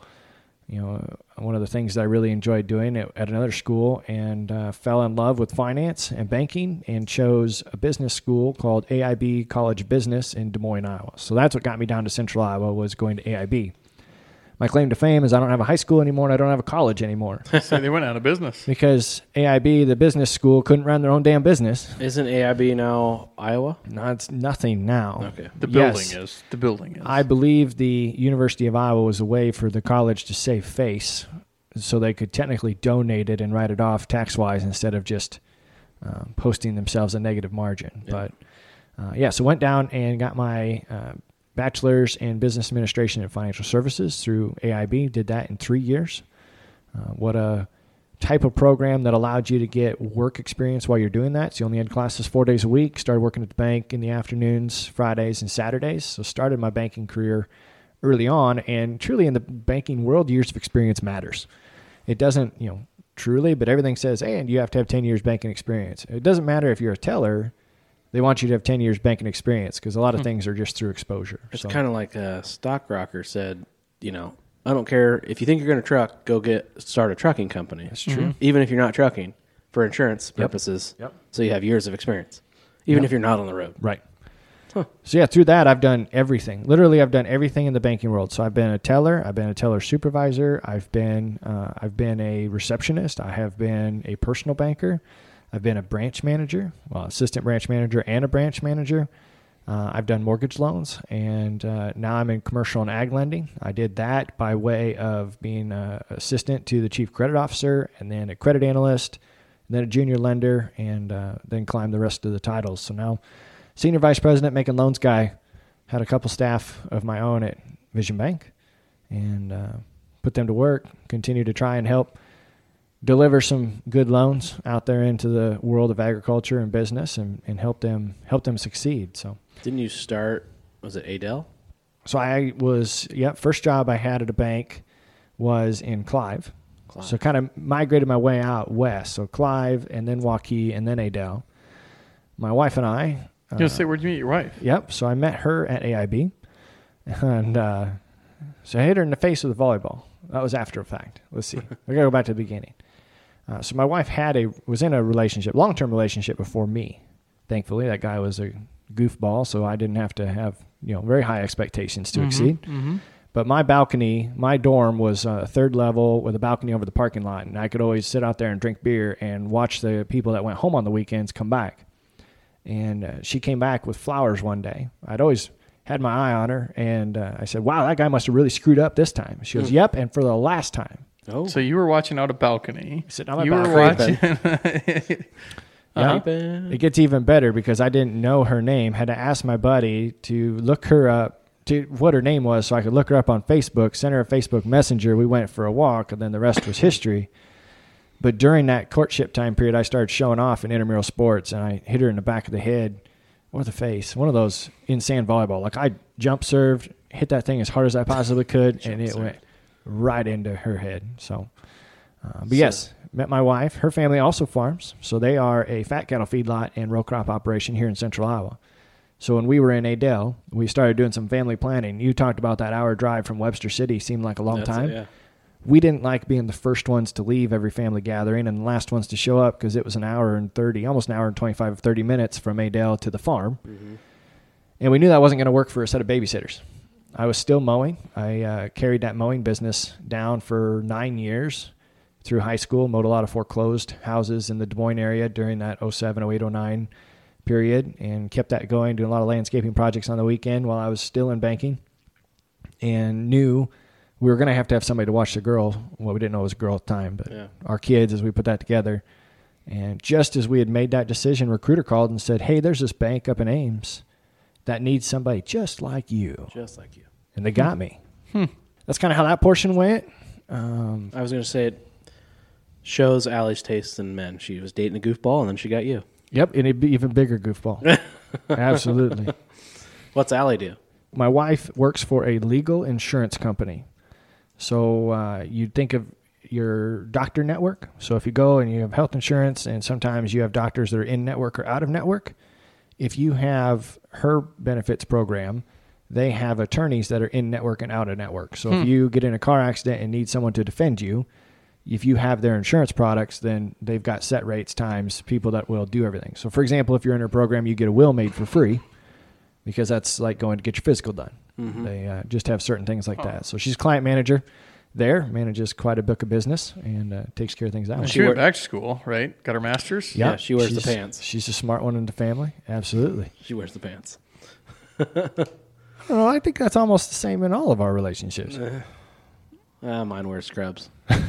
One of the things that I really enjoyed doing at another school, and fell in love with finance and banking and chose a business school called AIB College of Business in Des Moines, Iowa. So that's what got me down to central Iowa, was going to AIB. My claim to fame is I don't have a high school anymore and I don't have a college anymore. So they went out of business. Because AIB, the business school, couldn't run their own damn business. Isn't AIB now Iowa? No, it's nothing now. Okay. The building is. I believe the University of Iowa was a way for the college to save face, so they could technically donate it and write it off tax-wise instead of just posting themselves a negative margin. Yeah. But, so went down and got my bachelor's in business administration and financial services through AIB. Did that in 3 years. What a type of program that allowed you to get work experience while you're doing that. So you only had classes 4 days a week. Started working at the bank in the afternoons, Fridays, and Saturdays. So started my banking career early on. And truly in the banking world, years of experience matters. It doesn't, truly, but everything says, and you have to have 10 years banking experience. It doesn't matter if you're a teller. They want you to have 10 years banking experience because a lot of things are just through exposure. It's kind of like Stock Rocker said, I don't care if you think you're going to truck, start a trucking company. That's true. Even if you're not trucking for insurance purposes. Yep. So you have years of experience, even if you're not on the road. Right. Huh. So through that, I've done everything. Literally, I've done everything in the banking world. So I've been a teller. I've been a teller supervisor. I've been a receptionist. I have been a personal banker. I've been a branch manager, assistant branch manager and a branch manager. I've done mortgage loans, and now I'm in commercial and ag lending. I did that by way of being an assistant to the chief credit officer, and then a credit analyst, and then a junior lender, and then climbed the rest of the titles. So now senior vice president, making loans guy, had a couple staff of my own at Vision Bank, and put them to work, continue to try and help deliver some good loans out there into the world of agriculture and business, and help them succeed. So didn't you start, was it Adel? So I was, first job I had at a bank was in Clive. So kind of migrated my way out west. So Clive, and then Waukee, and then Adel. My wife and I. You want to say, where'd you meet your wife? Yep. So I met her at AIB. And so I hit her in the face with a volleyball. That was after a fact. Let's see. We got to go back to the beginning. So my wife was in a relationship, long-term relationship before me. Thankfully, that guy was a goofball, so I didn't have to have very high expectations to exceed. Mm-hmm. But my balcony, my dorm was third level with a balcony over the parking lot, and I could always sit out there and drink beer and watch the people that went home on the weekends come back. And she came back with flowers one day. I'd always had my eye on her, and I said, wow, that guy must have really screwed up this time. She goes, yep, and for the last time. Oh, So you were watching out a balcony. Sitting on my You balcony. were watching. Yeah. Creeping. It gets even better because I didn't know her name. Had to ask my buddy to look her up, to what her name was, so I could look her up on Facebook, send her a Facebook Messenger. We went for a walk, and then the rest was history. But during that courtship time period, I started showing off in intramural sports, and I hit her in the back of the head or the face, one of those in sand volleyball. Like I jump served, hit that thing as hard as I possibly could, and it went right into her head. So, but yes, met my wife. Her family also farms, so they are a fat cattle feedlot and row crop operation here in central Iowa. So when we were in Adel, we started doing some family planning. You talked about that hour drive from Webster City seemed like a long time. Yeah. We didn't like being the first ones to leave every family gathering and the last ones to show up because it was an hour and 30, almost an hour and 25, 30 minutes from Adel to the farm. Mm-hmm. And we knew that wasn't going to work for a set of babysitters. I was still mowing. I carried that mowing business down for 9 years through high school, mowed a lot of foreclosed houses in the Des Moines area during that 07, 08, 09 period, and kept that going, doing a lot of landscaping projects on the weekend while I was still in banking, and knew we were going to have somebody to watch the girl. Well, we didn't know it was a girl at the time, but our kids as we put that together. And just as we had made that decision, recruiter called and said, hey, there's this bank up in Ames that needs somebody just like you. Just like you. And they got me. That's kind of how that portion went. I was going to say it shows Allie's taste in men. She was dating a goofball, and then she got you. Yep, and an even bigger goofball. Absolutely. What's Allie do? My wife works for a legal insurance company. So you'd think of your doctor network. So if you go and you have health insurance, and sometimes you have doctors that are in network or out of network, if you have her benefits program, they have attorneys that are in network and out of network. So if you get in a car accident and need someone to defend you, if you have their insurance products, then they've got set rates times people that will do everything. So, for example, if you're in her program, you get a will made for free because that's like going to get your physical done. Mm-hmm. They just have certain things like that. So she's client manager there, manages quite a book of business, and takes care of things that way. She went back to school, right? Got her master's? Yep. Yeah, she wears the pants. She's a smart one in the family. Absolutely. She wears the pants. Well, I think that's almost the same in all of our relationships. Mine wears scrubs.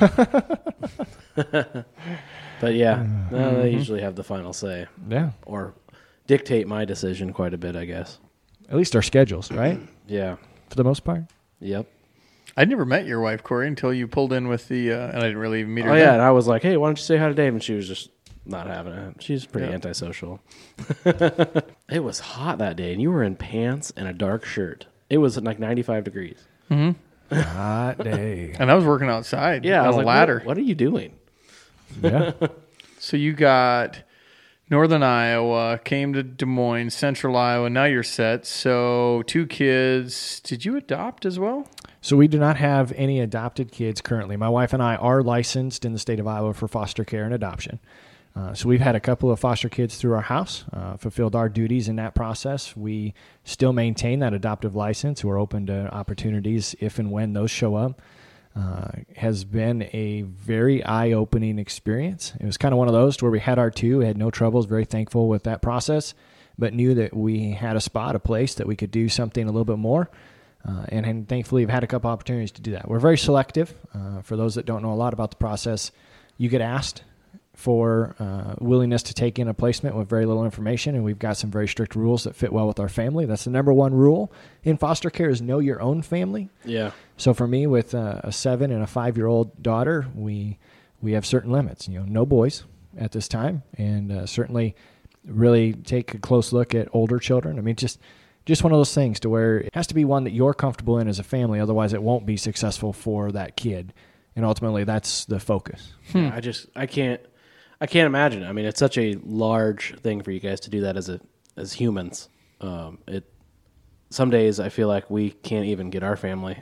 But yeah, they usually have the final say. Yeah. Or dictate my decision quite a bit, I guess. At least our schedules, right? Yeah. For the most part. Yep. I'd never met your wife, Corey, until you pulled in with the, and I didn't really even meet her. Oh, then. yeah, and I was like, hey, why don't you say hi to Dave? And she was just not having it. She's pretty antisocial. It was hot that day, and you were in pants and a dark shirt. It was like 95 degrees. Mm-hmm. Hot day. And I was working outside Yeah, I on was a like, ladder. What are you doing? Yeah. So you got Northern Iowa, came to Des Moines, Central Iowa. Now you're set. So 2 kids. Did you adopt as well? So we do not have any adopted kids currently. My wife and I are licensed in the state of Iowa for foster care and adoption. So we've had a couple of foster kids through our house, fulfilled our duties in that process. We still maintain that adoptive license. We're open to opportunities if and when those show up. Has been a very eye-opening experience. It was kind of one of those where we had our 2, had no troubles, very thankful with that process, but knew that we had a spot, a place that we could do something a little bit more. And thankfully, we've had a couple opportunities to do that. We're very selective. For those that don't know a lot about the process, you get asked for willingness to take in a placement with very little information, and we've got some very strict rules that fit well with our family. That's the number one rule in foster care is know your own family. Yeah. So for me, with a 7 and a 5-year-old daughter, we have certain limits. No boys at this time, and certainly really take a close look at older children. I mean, just one of those things to where it has to be one that you're comfortable in as a family. Otherwise, it won't be successful for that kid. And ultimately, that's the focus. Yeah, I can't imagine. I mean, it's such a large thing for you guys to do that as humans. Some days I feel like we can't even get our family,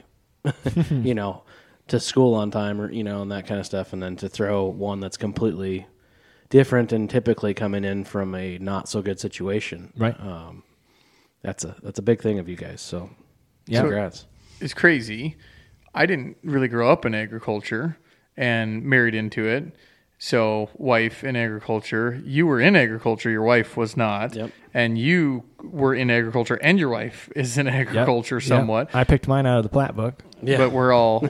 to school on time or, and that kind of stuff. And then to throw one that's completely different and typically coming in from a not so good situation. Right. That's a big thing of you guys. So Yeah. congrats. is crazy. I didn't really grow up in agriculture and married into it. So wife in agriculture, you were in agriculture, your wife was not. Yep. And you were in agriculture and your wife is in agriculture somewhat. Yep. I picked mine out of the plat book. Yeah. But we're all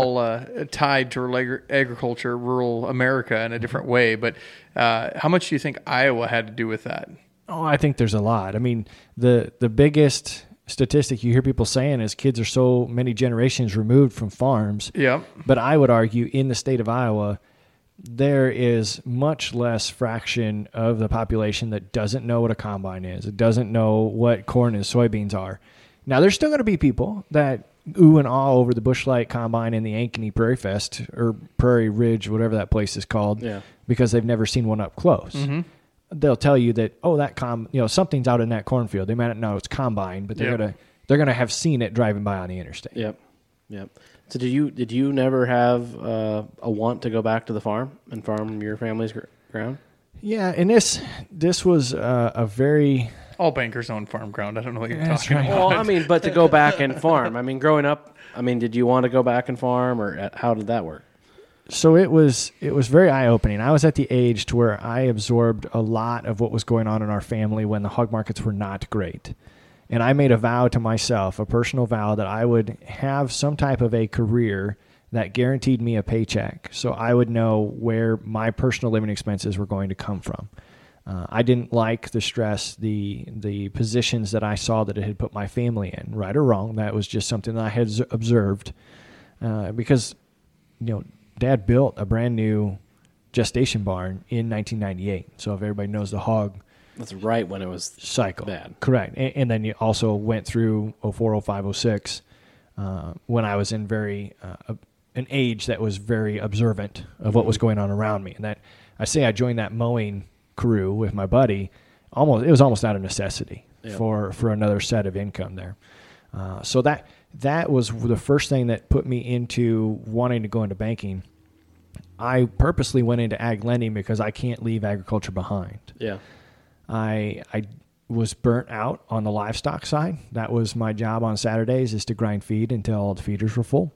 tied to agriculture, rural America in a different way. But how much do you think Iowa had to do with that? Oh, I think there's a lot. I mean, the biggest statistic you hear people saying is kids are so many generations removed from farms. Yeah. But I would argue in the state of Iowa, there is much less fraction of the population that doesn't know what a combine is. It doesn't know what corn and soybeans are. Now, there's still going to be people that ooh and ah over the Busch Light combine in the Ankeny Prairie Fest or Prairie Ridge, whatever that place is called, because they've never seen one up close. Mm-hmm. They'll tell you that, oh, that something's out in that cornfield. They might not know it's combine, but they're gonna have seen it driving by on the interstate. Yep. So did you never have a want to go back to the farm and farm your family's ground? Yeah, and this was a very all bankers own farm ground. I don't know what you're That's talking right. about. Well, I mean, but to go back and farm. I mean, growing up, did you want to go back and farm, or how did that work? So it was very eye-opening. I was at the age to where I absorbed a lot of what was going on in our family when the hog markets were not great. And I made a vow to myself, a personal vow, that I would have some type of a career that guaranteed me a paycheck so I would know where my personal living expenses were going to come from. I didn't like the stress, the positions that I saw that it had put my family in, right or wrong. That was just something that I had observed because, Dad built a brand new gestation barn in 1998. So if everybody knows the hog, that's right when it was cycle. Bad. Correct. And then you also went through 04, 05, 06 when I was in an age that was very observant of what was going on around me. And that I joined that mowing crew with my buddy. It was almost out of necessity for another set of income there. So that was the first thing that put me into wanting to go into banking. I purposely went into ag lending because I can't leave agriculture behind. Yeah. I was burnt out on the livestock side. That was my job on Saturdays, is to grind feed until all the feeders were full.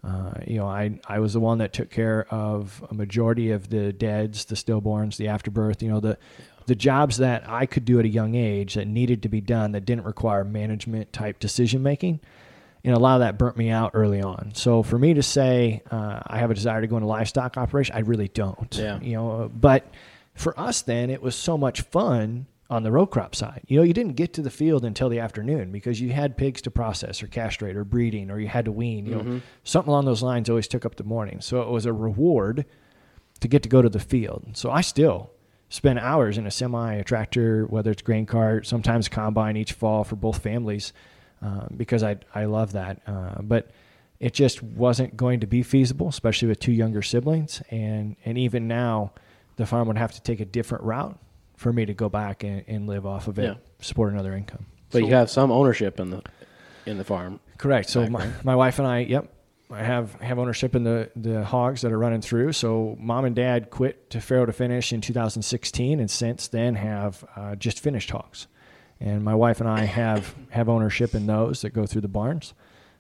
I was the one that took care of a majority of the deads, the stillborns, the afterbirth, the jobs that I could do at a young age that needed to be done that didn't require management type decision making. And a lot of that burnt me out early on. So for me to say I have a desire to go into livestock operation, I really don't. Yeah. But for us then, it was so much fun on the row crop side. You didn't get to the field until the afternoon because you had pigs to process or castrate or breeding, or you had to wean. Something along those lines always took up the morning. So it was a reward to get to go to the field. So I still spend hours in a semi, a tractor, whether it's grain cart, sometimes combine each fall for both families. Because I love that. But it just wasn't going to be feasible, especially with two younger siblings. And even now, the farm would have to take a different route for me to go back and live off of it, support another income. But you have some ownership in the farm. Correct. So my wife and I, I have ownership in the hogs that are running through. So mom and dad quit to Farrow to Finish in 2016, and since then have just finished hogs. And my wife and I have ownership in those that go through the barns.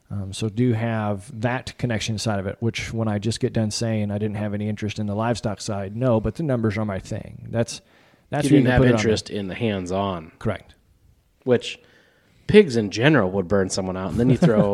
So do have that connection side of it, which when I just get done saying I didn't have any interest in the livestock side, no, but the numbers are my thing. That's you didn't have interest in the hands-on. Correct. Which pigs in general would burn someone out. And then you throw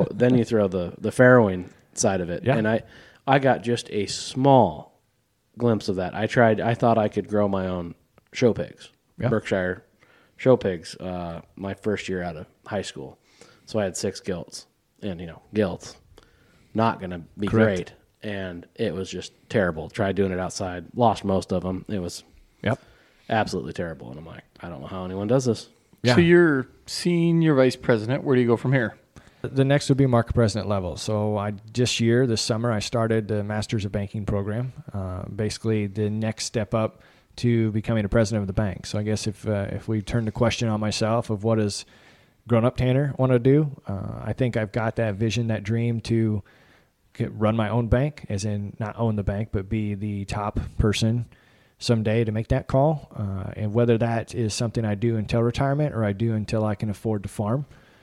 the farrowing side of it. Yeah. And I got just a small glimpse of that. I thought I could grow my own show pigs. Yeah. Berkshire show pigs my first year out of high school. So I had 6 gilts. And, gilts, not going to be great. And it was just terrible. Tried doing it outside. Lost most of them. It was absolutely terrible. And I'm like, I don't know how anyone does this. Yeah. So you're senior vice president. Where do you go from here? The next would be market president level. So this summer, I started the Masters of Banking program. Basically, the next step up to becoming a president of the bank. So I guess if we turn the question on myself of what does grown-up Tanner want to do, I think I've got that vision, that dream to run my own bank, as in not own the bank, but be the top person someday to make that call. And whether that is something I do until retirement or I do until I can afford to farm,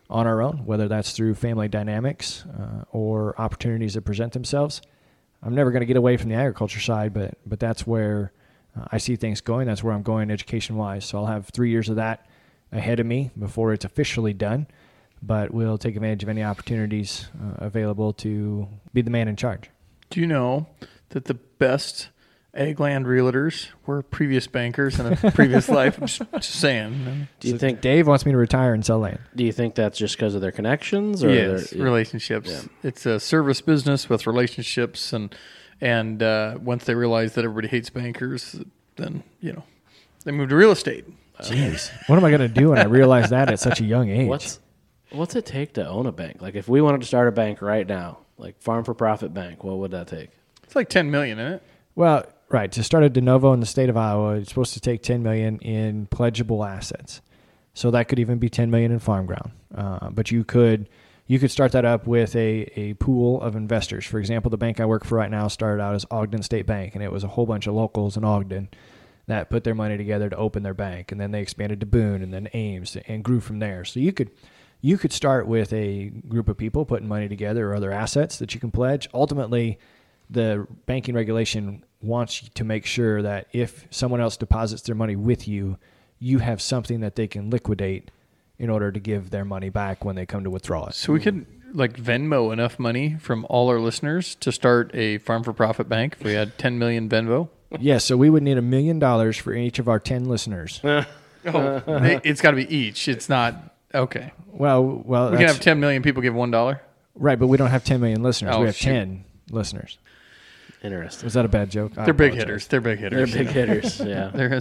on our own, whether that's through family dynamics or opportunities that present themselves. I'm never going to get away from the agriculture side, but that's where I see things going. That's where I'm going education-wise. So I'll have 3 years of that ahead of me before it's officially done, but we'll take advantage of any opportunities available to be the man in charge. Do you know that the best ag land realtors were previous bankers in a previous life? I'm just saying. Do you think Dave wants me to retire and sell land? Do you think that's just because of their connections? Or Yes, their, relationships. Yeah. It's a service business with relationships, and once they realize that everybody hates bankers, then they move to real estate. Jeez, what am I going to do when I realize that at such a young age? What's it take to own a bank? Like if we wanted to start a bank right now, like Farm for Profit Bank, what would that take? It's like $10 million, isn't it? Well, right, to start a de novo in the state of Iowa, it's supposed to take $10 million in pledgeable assets. So that could even be $10 million in farm ground. But you could start that up with a pool of investors. For example, the bank I work for right now started out as Ogden State Bank, and it was a whole bunch of locals in Ogden that put their money together to open their bank, and then they expanded to Boone and then Ames and grew from there. So you could start with a group of people putting money together or other assets that you can pledge. Ultimately, the banking regulation wants you to make sure that if someone else deposits their money with you, you have something that they can liquidate in order to give their money back when they come to withdraw it. So we could Venmo enough money from all our listeners to start a Farm for Profit Bank if we had 10 million Venmo. Yes, so we would need $1 million for each of our 10 listeners. It's got to be each. It's not okay. Well, We can have 10 million people give $1. Right, but we don't have 10 million listeners. Oh, we have shoot. 10 listeners. Interesting. Was that a bad joke? They're big hitters. They're big hitters. They're big hitters. Yeah. They're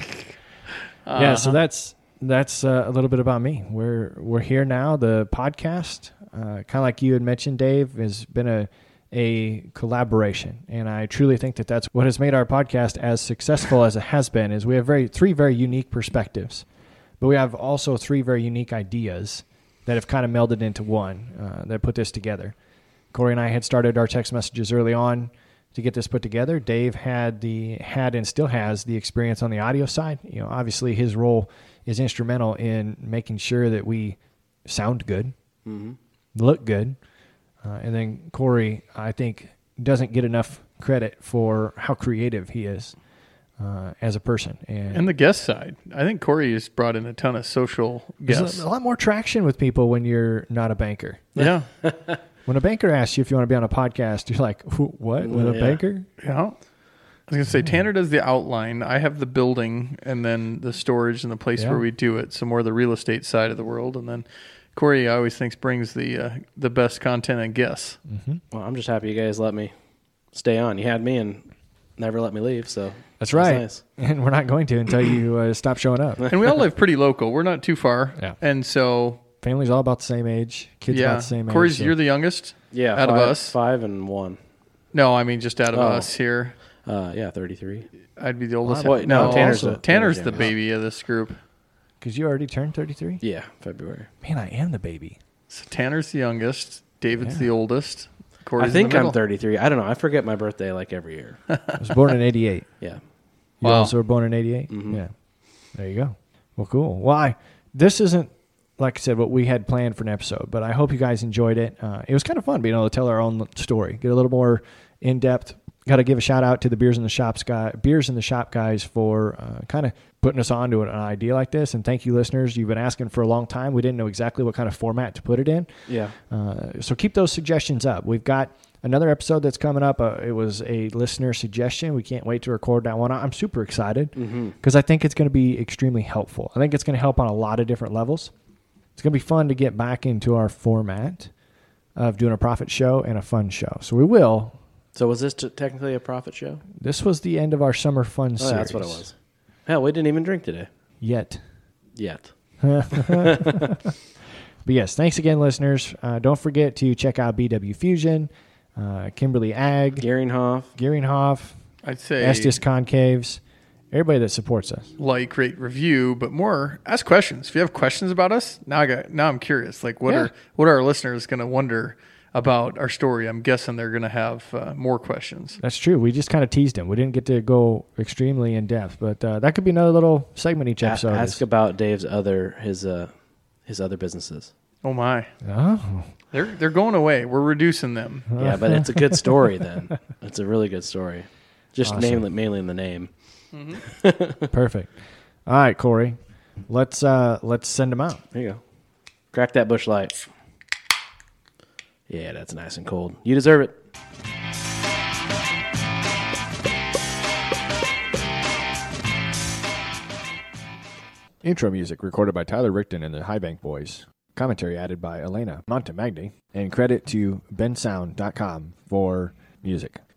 Yeah, so that's a little bit about me. We're here now. The podcast, kind of like you had mentioned, Dave, has been a collaboration, and I truly think that that's what has made our podcast as successful as it has been. Is we have three very unique perspectives, but we have also 3 very unique ideas that have kind of melded into one that put this together. Corey and I had started our text messages early on to get this put together. Dave had and still has the experience on the audio side. Obviously his role is instrumental in making sure that we sound good, look good. And then Corey, I think, doesn't get enough credit for how creative he is as a person. And the guest side. I think Corey has brought in a ton of social guests. There's a lot more traction with people when you're not a banker. Yeah. When a banker asks you if you want to be on a podcast, you're like, what? With a banker? Yeah. I was going to say, Tanner does the outline. I have the building and then the storage and the place where we do it. So more the real estate side of the world. And then Corey, I always think, brings the best content and guests. Mm-hmm. Well, I'm just happy you guys let me stay on. You had me and never let me leave. So that's right. Nice. And we're not going to until you stop showing up. And we all live pretty local. We're not too far. Yeah. And so... Family's all about the same age. Kids about the same age. Corey's, you're the youngest? Yeah. Out of us? 5 and 1. No, I mean just out of us here. 33. I'd be the oldest. Tanner's the baby of this group. Because you already turned 33? Yeah, February. Man, I am the baby. So Tanner's the youngest. David's the oldest. Corey's I think in the middle. I'm 33. I don't know. I forget my birthday like every year. I was born in 88. Yeah. You Wow. also were born in 88? Mm-hmm. Yeah. There you go. Well, cool. Well, this isn't, like I said, what we had planned for an episode, but I hope you guys enjoyed it. It was kind of fun being able to tell our own story, get a little more in-depth. Got to give a shout out to the Beers in the Shop guys for kind of putting us on to an idea like this. And thank you, listeners. You've been asking for a long time. We didn't know exactly what kind of format to put it in. Yeah. So keep those suggestions up. We've got another episode that's coming up. It was a listener suggestion. We can't wait to record that one. I'm super excited because I think it's going to be extremely helpful. I think it's going to help on a lot of different levels. It's going to be fun to get back into our format of doing a profit show and a fun show. So we will. So was this technically a profit show? This was the end of our summer fun series. That's what it was. Hell, we didn't even drink today. Yet. But yes, thanks again, listeners. Don't forget to check out BW Fusion, Kimberly Ag, Gearinghoff, I'd say Estes Concaves, everybody that supports us. like, rate, review, but more ask questions. If you have questions about us, now I'm curious. Like, what are our listeners going to wonder about our story? I'm guessing they're going to have more questions. That's true. We just kind of teased him. We didn't get to go extremely in depth, but that could be another little segment each episode. ask about Dave's other businesses. Oh my. Oh. They're going away. We're reducing them. Yeah, but it's a good story then. It's a really good story. Just Awesome. mainly in the name. Perfect. All right, Corey. Let's send them out. There you go. Crack that Busch Light. Yeah, that's nice and cold. You deserve it. Intro music recorded by Tyler Rickton and the High Bank Boys. Commentary added by Elena Montemagni. And credit to bensound.com for music.